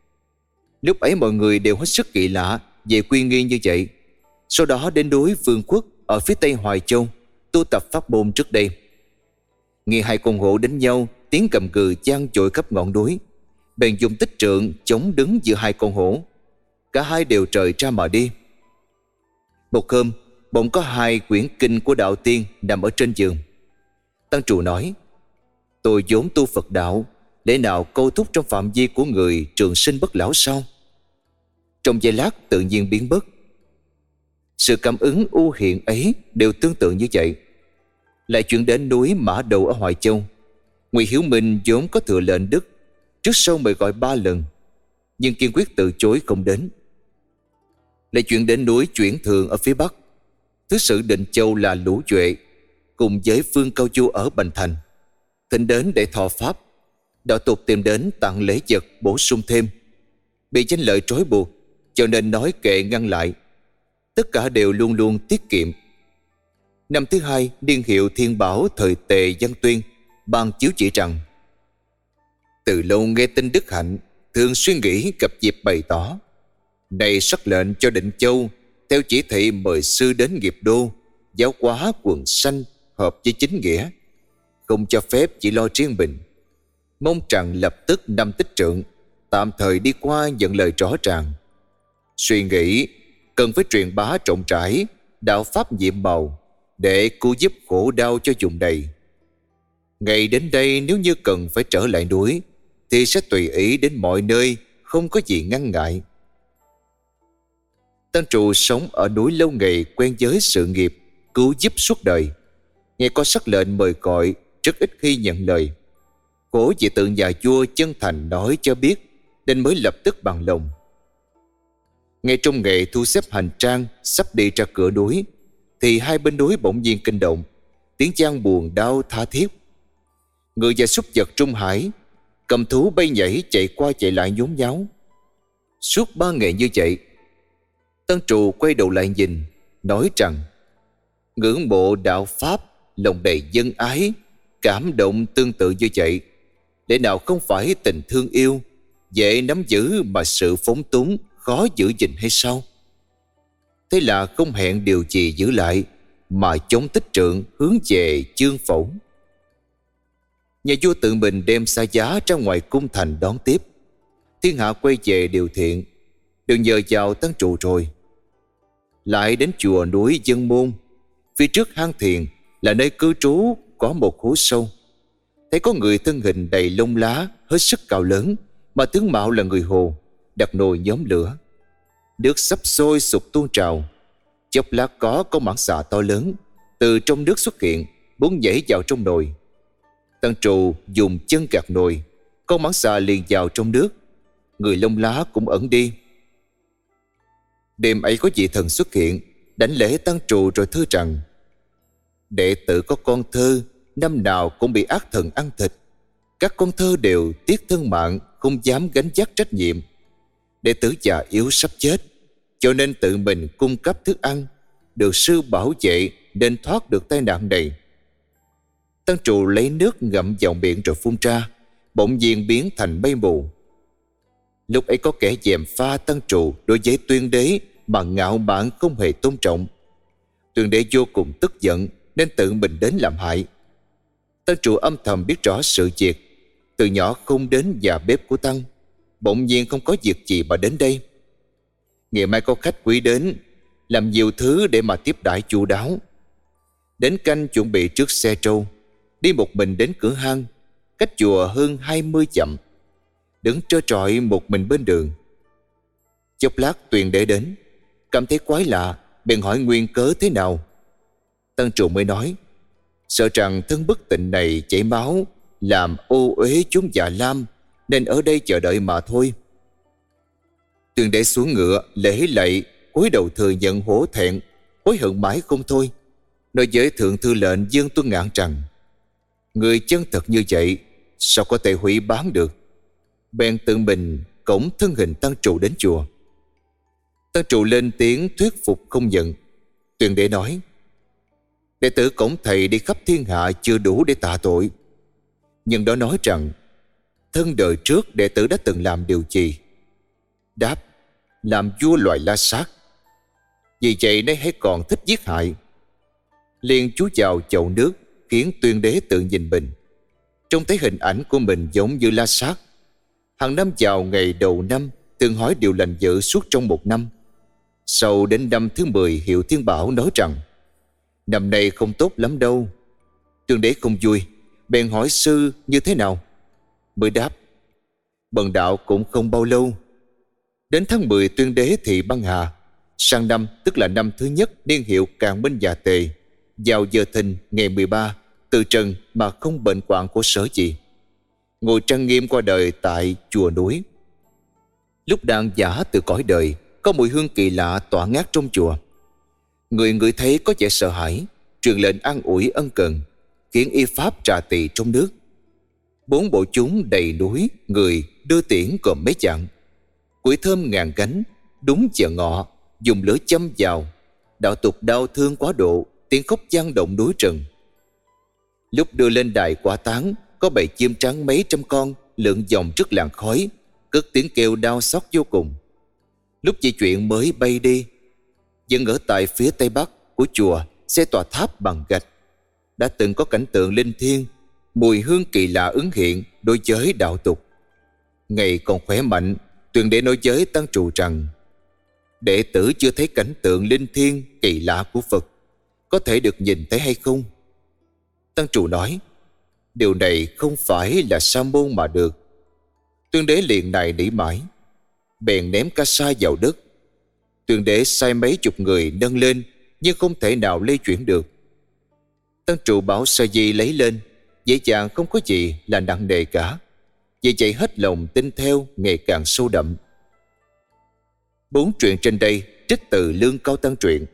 Lúc ấy mọi người đều hết sức kỳ lạ về quy nghi như vậy. Sau đó đến núi Vương Quốc ở phía tây Hoài Châu tu tập pháp môn trước đây. Nghe hai con hổ đánh nhau tiếng gầm gừ vang dội khắp ngọn núi. Bèn dùng tích trượng chống đứng giữa hai con hổ. Cả hai đều rời ra mà đi. Một hôm, bỗng có hai quyển kinh của đạo tiên nằm ở trên giường. Tăng Trù nói: tôi vốn tu Phật đạo, lẽ nào câu thúc trong phạm vi của người trường sinh bất lão sao? Trong giây lát tự nhiên biến mất. Sự cảm ứng u hiện ấy đều tương tự như vậy. Lại chuyển đến núi Mã Đầu ở Hoài Châu. Ngụy Hiểu Minh vốn có thừa lệnh đức, trước sau mời gọi ba lần, nhưng kiên quyết từ chối không đến. Lại chuyển đến núi Chuyển Thường ở phía bắc. Thứ sử Định Châu là Lũ Duệ cùng với Phương Cao Chu ở Bành Thành thỉnh đến để thọ pháp. Đạo tục tìm đến tặng lễ vật bổ sung thêm. Bị danh lợi trói buộc, cho nên nói kệ ngăn lại. Tất cả đều luôn luôn tiết kiệm. Năm thứ hai, niên hiệu Thiên Bảo thời Tề Văn Tuyên ban chiếu chỉ rằng: từ lâu nghe tin đức hạnh, thường suy nghĩ gặp dịp bày tỏ. Này sắc lệnh cho Định Châu, theo chỉ thị mời sư đến nghiệp đô, giáo hóa quần sanh hợp với chính nghĩa, không cho phép chỉ lo riêng mình. Mong rằng lập tức năm tích trượng, tạm thời đi qua nhận lời rõ ràng. Suy nghĩ cần phải truyền bá rộng rãi đạo pháp nhiệm màu, để cứu giúp khổ đau cho vùng này. Ngày đến đây nếu như cần phải trở lại núi, thì sẽ tùy ý đến mọi nơi, không có gì ngăn ngại. Tăng Trù sống ở núi lâu ngày, quen với sự nghiệp cứu giúp suốt đời. Nghe có sắc lệnh mời gọi, rất ít khi nhận lời. Cố vì tự nhà vua chân thành nói cho biết, nên mới lập tức bằng lòng. Ngay trong ngày thu xếp hành trang sắp đi ra cửa núi, thì hai bên núi bỗng nhiên kinh động, tiếng vang buồn đau tha thiết. Người và súc vật trung hải, cầm thú bay nhảy chạy qua chạy lại nhốn nháo. Suốt ba ngày như vậy, Tăng Trù quay đầu lại nhìn, nói rằng: ngưỡng mộ đạo pháp, lòng đầy dân ái, cảm động tương tự như vậy, lẽ nào không phải tình thương yêu dễ nắm giữ mà sự phóng túng khó giữ gìn hay sao? Thế là không hẹn điều gì giữ lại, mà chống tích trượng hướng về Chương Phổ. Nhà vua tự mình đem xa giá ra ngoài cung thành đón tiếp. Thiên hạ quay về điều thiện, đều nhờ vào Tăng Trù rồi. Lại đến chùa núi Dân Môn, phía trước hang thiền là nơi cư trú có một hố sâu. Thấy có người thân hình đầy lông lá, hết sức cao lớn, mà tướng mạo là người Hồ, đặt nồi nhóm lửa. Nước sắp sôi sục tuôn trào. Chốc lát có con mãng xà to lớn từ trong nước xuất hiện, muốn nhảy vào trong nồi. Tăng Trù dùng chân gạt nồi, con mãng xà liền vào trong nước. Người lông lá cũng ẩn đi. Đêm ấy có vị thần xuất hiện, đánh lễ Tăng Trù rồi thưa rằng: đệ tử có con thơ, năm nào cũng bị ác thần ăn thịt. Các con thơ đều tiếc thân mạng, không dám gánh vác trách nhiệm. Đệ tử già yếu sắp chết, cho nên tự mình cung cấp thức ăn, được sư bảo vệ nên thoát được tai nạn này. Tăng Trù lấy nước ngậm vào miệng rồi phun ra, bỗng nhiên biến thành mây mù. Lúc ấy có kẻ gièm pha Tăng Trù đối với Tuyên Đế mà ngạo mạn không hề tôn trọng. Tuyên Đế vô cùng tức giận nên tự mình đến làm hại. Tăng Trù âm thầm biết rõ sự việc, từ nhỏ không đến nhà bếp của Tăng, bỗng nhiên không có việc gì mà đến đây. Ngày mai có khách quý đến, làm nhiều thứ để mà tiếp đãi chu đáo. Đến canh chuẩn bị trước xe trâu, đi một mình đến cửa hang, cách chùa hơn hai mươi dặm, đứng trơ trọi một mình bên đường. Chốc lát Tuyền Đế đến, cảm thấy quái lạ, bèn hỏi nguyên cớ thế nào. Tăng Trù mới nói: sợ rằng thân bất tịnh này chảy máu, làm ô uế chúng Dạ Lam, nên ở đây chờ đợi mà thôi. Tuyền Đế xuống ngựa lễ lạy, cúi đầu thừa nhận hổ thẹn, hối hận mãi không thôi, nói với thượng thư lệnh Dương Tuân Ngạn rằng: người chân thật như vậy sao có thể hủy bán được. Bèn tự mình cổng thân hình Tăng Trù đến chùa. Tăng Trù lên tiếng thuyết phục không nhận. Tuyền Đế nói: đệ tử cổng thầy đi khắp thiên hạ chưa đủ để tạ tội. Nhưng đó nói rằng thân đời trước đệ tử đã từng làm điều gì? Đáp: làm vua loài la sát. Vì vậy nay hãy còn thích giết hại. Liền chú vào chậu nước, khiến Tuyên Đế tự nhìn mình. trông thấy hình ảnh của mình giống như la sát. Hàng năm vào ngày đầu năm thường hỏi điều lành dữ suốt trong một năm. Sau đến năm thứ mười, Hiệu Thiên Bảo nói rằng năm nay không tốt lắm đâu. Tuyên đế không vui, bèn hỏi sư như thế nào. Mới đáp: bần đạo cũng không bao lâu. Đến tháng mười, tuyên đế thì băng hà. Sang năm, tức là năm thứ nhất niên hiệu Càn Minh Dạ Tề, vào giờ thìn ngày mười ba, từ trần mà không bệnh hoạn của sở gì, ngồi trang nghiêm qua đời tại chùa núi. Lúc đang giả từ cõi đời, có mùi hương kỳ lạ tỏa ngát trong chùa. Người người thấy có vẻ sợ hãi, truyền lệnh an ủi ân cần, khiến y pháp trà tỳ trong nước. Bốn bộ chúng đầy núi người đưa tiễn gồm mấy chặng, củi thơm ngàn cánh. Đúng giờ ngọ, dùng lửa châm vào. Đạo tục đau thương quá độ, tiếng khóc vang động núi rừng. Lúc đưa lên đài quả táng, có bầy chim trắng mấy trăm con lượn vòng trước làn khói, cất tiếng kêu đau xót vô cùng. Lúc di chuyển mới bay đi, vẫn ở tại phía tây bắc của chùa xây tòa tháp bằng gạch, đã từng có cảnh tượng linh thiêng, mùi hương kỳ lạ ứng hiện đối với đạo tục. Ngày còn khỏe mạnh, Tuyên đế nói với tăng trụ rằng đệ tử chưa thấy cảnh tượng linh thiêng kỳ lạ của Phật, có thể được nhìn thấy hay không? Tăng trụ nói: điều này không phải là sa môn mà được. Tuyên đế liền nài nỉ mãi, bèn ném ca sa vào đất. Tuyên đế sai mấy chục người nâng lên, nhưng không thể nào lay chuyển được. Tăng trụ bảo Sa Di lấy lên, dễ dàng, không có gì là nặng nề cả. Vì vậy hết lòng tin theo ngày càng sâu đậm. Bốn truyện trên đây trích từ Lương Cao Tăng truyện.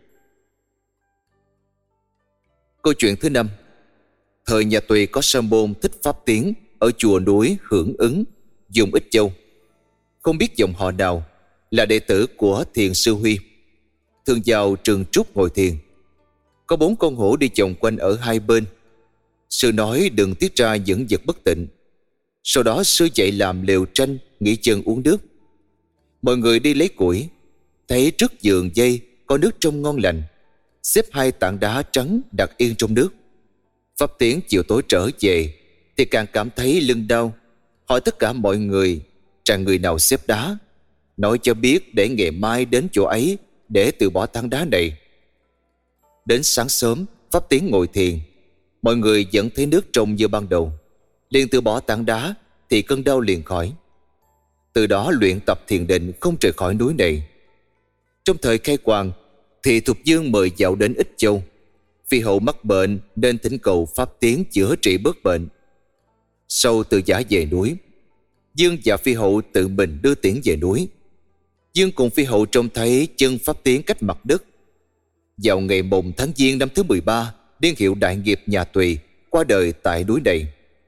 Câu chuyện thứ năm. Thời nhà Tùy có sa môn thích pháp tiến ở chùa núi Hưởng Ứng, vùng Ích Châu. Không biết dòng họ nào, là đệ tử của Thiền Sư Huy, thường vào trường trúc ngồi thiền. Có bốn con hổ đi vòng quanh ở hai bên. Sư nói đừng tiết ra những vật bất tịnh. Sau đó sư dạy làm lều tranh, nghỉ chân uống nước. Mọi người đi lấy củi, thấy trước giường dây có nước trong ngon lành, xếp hai tảng đá trắng đặt yên trong nước. Pháp Tiến chiều tối trở về thì càng cảm thấy lưng đau, hỏi tất cả mọi người rằng người nào xếp đá, nói cho biết để ngày mai đến chỗ ấy để từ bỏ tảng đá này. Đến sáng sớm, Pháp Tiến ngồi thiền, mọi người vẫn thấy nước trong như ban đầu, liền từ bỏ tảng đá thì cơn đau liền khỏi. Từ đó luyện tập thiền định, không rời khỏi núi này. Trong thời khai hoàng thì Thục Dương mời dạo đến Ích Châu. Phi hậu mắc bệnh nên thỉnh cầu Pháp Tiến chữa trị bớt bệnh. Sau từ giả về núi, Dương và Phi hậu tự mình đưa tiễn về núi. Dương cùng Phi hậu trông thấy chân Pháp Tiến cách mặt đất. Vào ngày mùng tháng Giêng năm thứ mười ba, niên hiệu đại nghiệp nhà Tùy qua đời tại núi này.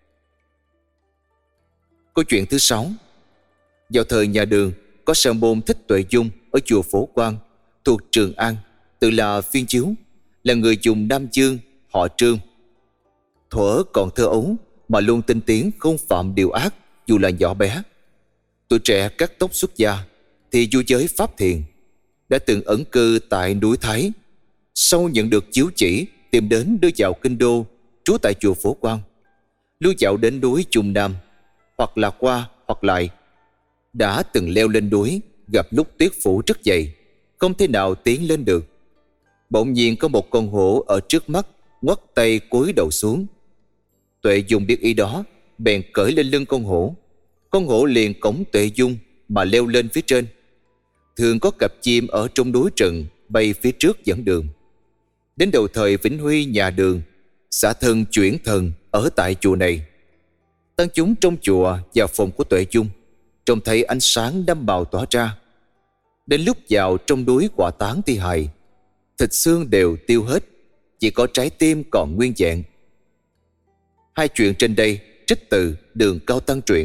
Câu chuyện thứ sáu. Vào thời nhà Đường, có sa môn Thích Tuệ Dung ở chùa Phổ Quang thuộc Trường An, tự là Phiên Chiếu, là người dùng Nam Dương, họ Trương. Thuở còn thơ ấu mà luôn tinh tiến, không phạm điều ác dù là nhỏ bé. Tuổi trẻ cắt tóc xuất gia thì du giới pháp thiền, đã từng ẩn cư tại núi Thái. Sau nhận được chiếu chỉ, tìm đến đưa vào kinh đô, trú tại chùa Phổ Quang. Lưu dạo đến núi Trung Nam, hoặc là qua hoặc lại. Đã từng leo lên núi, gặp lúc tuyết phủ rất dày, không thể nào tiến lên được. Bỗng nhiên có một con hổ ở trước mắt, ngoắt tay cúi đầu xuống. Tuệ Dung biết ý đó, bèn cởi lên lưng con hổ. Con hổ liền cõng Tuệ Dung mà leo lên phía trên. Thường có cặp chim ở trong núi rừng bay phía trước dẫn đường. Đến đầu thời Vĩnh Huy nhà Đường, xả thân chuyển thần ở tại chùa này. Tăng chúng trong chùa vào phòng của Tuệ Dung, trông thấy ánh sáng năm màu tỏa ra. Đến lúc vào trong núi quả táng thi hài, thịt xương đều tiêu hết, chỉ có trái tim còn nguyên vẹn. Hai chuyện trên đây trích từ Đường Cao Tăng truyện.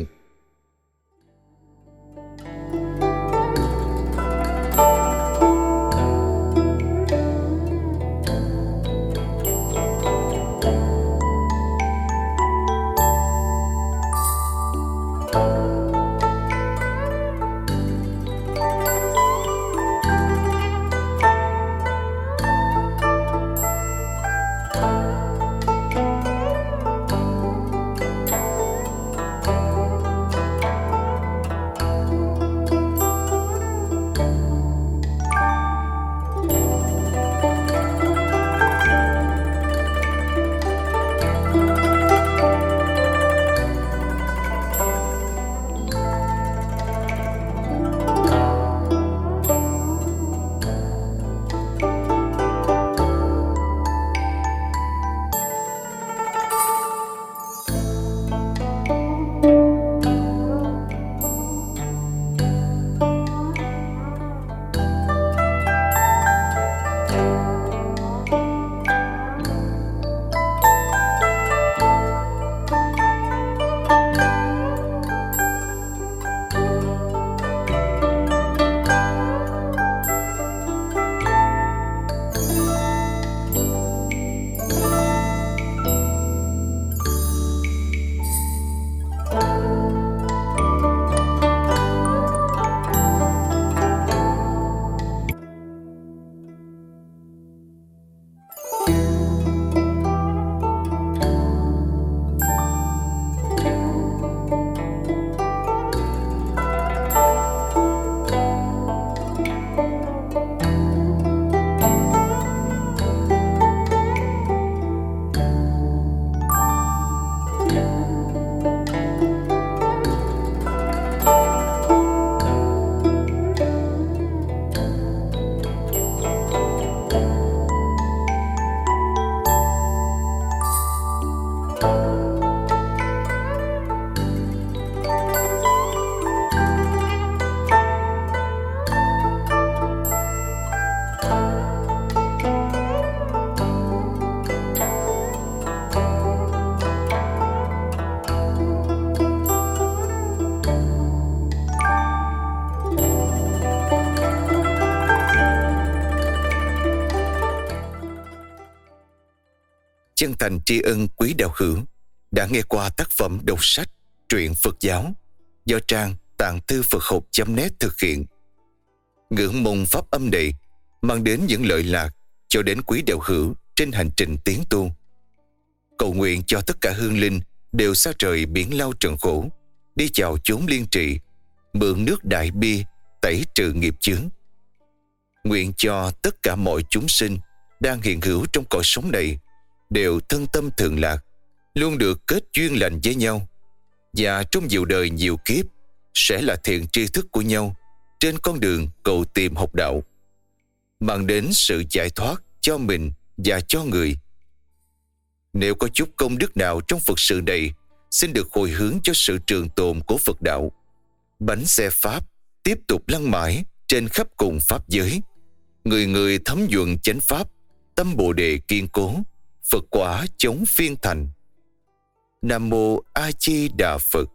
Chân thành tri ân quý đạo hữu đã nghe qua tác phẩm đọc sách truyện Phật giáo do trang tạng thư Phật học chấm net thực hiện. Ngưỡng mong pháp âm này mang đến những lợi lạc cho đến quý đạo hữu trên hành trình tiến tu. Cầu nguyện cho tất cả hương linh đều xa rời biển lao trần khổ, đi chào chốn liên trị, mượn nước đại bi tẩy trừ nghiệp chướng. Nguyện cho tất cả mọi chúng sinh đang hiện hữu trong cõi sống này đều thân tâm thường lạc, luôn được kết duyên lành với nhau, và trong nhiều đời nhiều kiếp sẽ là thiện tri thức của nhau trên con đường cầu tìm học đạo, mang đến sự giải thoát cho mình và cho người. Nếu có chút công đức nào trong Phật sự này, xin được hồi hướng cho sự trường tồn của Phật đạo. Bánh xe Pháp tiếp tục lăn mãi trên khắp cùng Pháp giới. Người người thấm nhuận chánh Pháp, tâm Bồ Đề kiên cố, Phật quả chống phiên thành. Nam Mô A Di Đà Phật.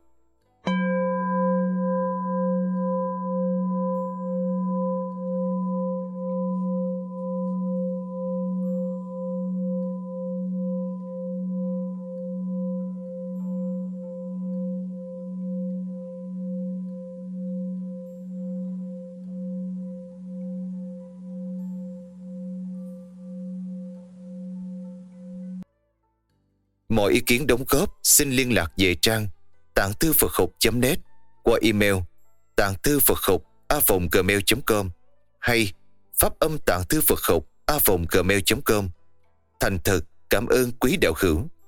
Mọi ý kiến đóng góp xin liên lạc về trang tạng thư Phật học chấm net qua email tạng thư Phật học a vòng gmail chấm com hay pháp âm tạng thư Phật học a vòng gmail chấm com. Thành thật cảm ơn quý đạo hữu.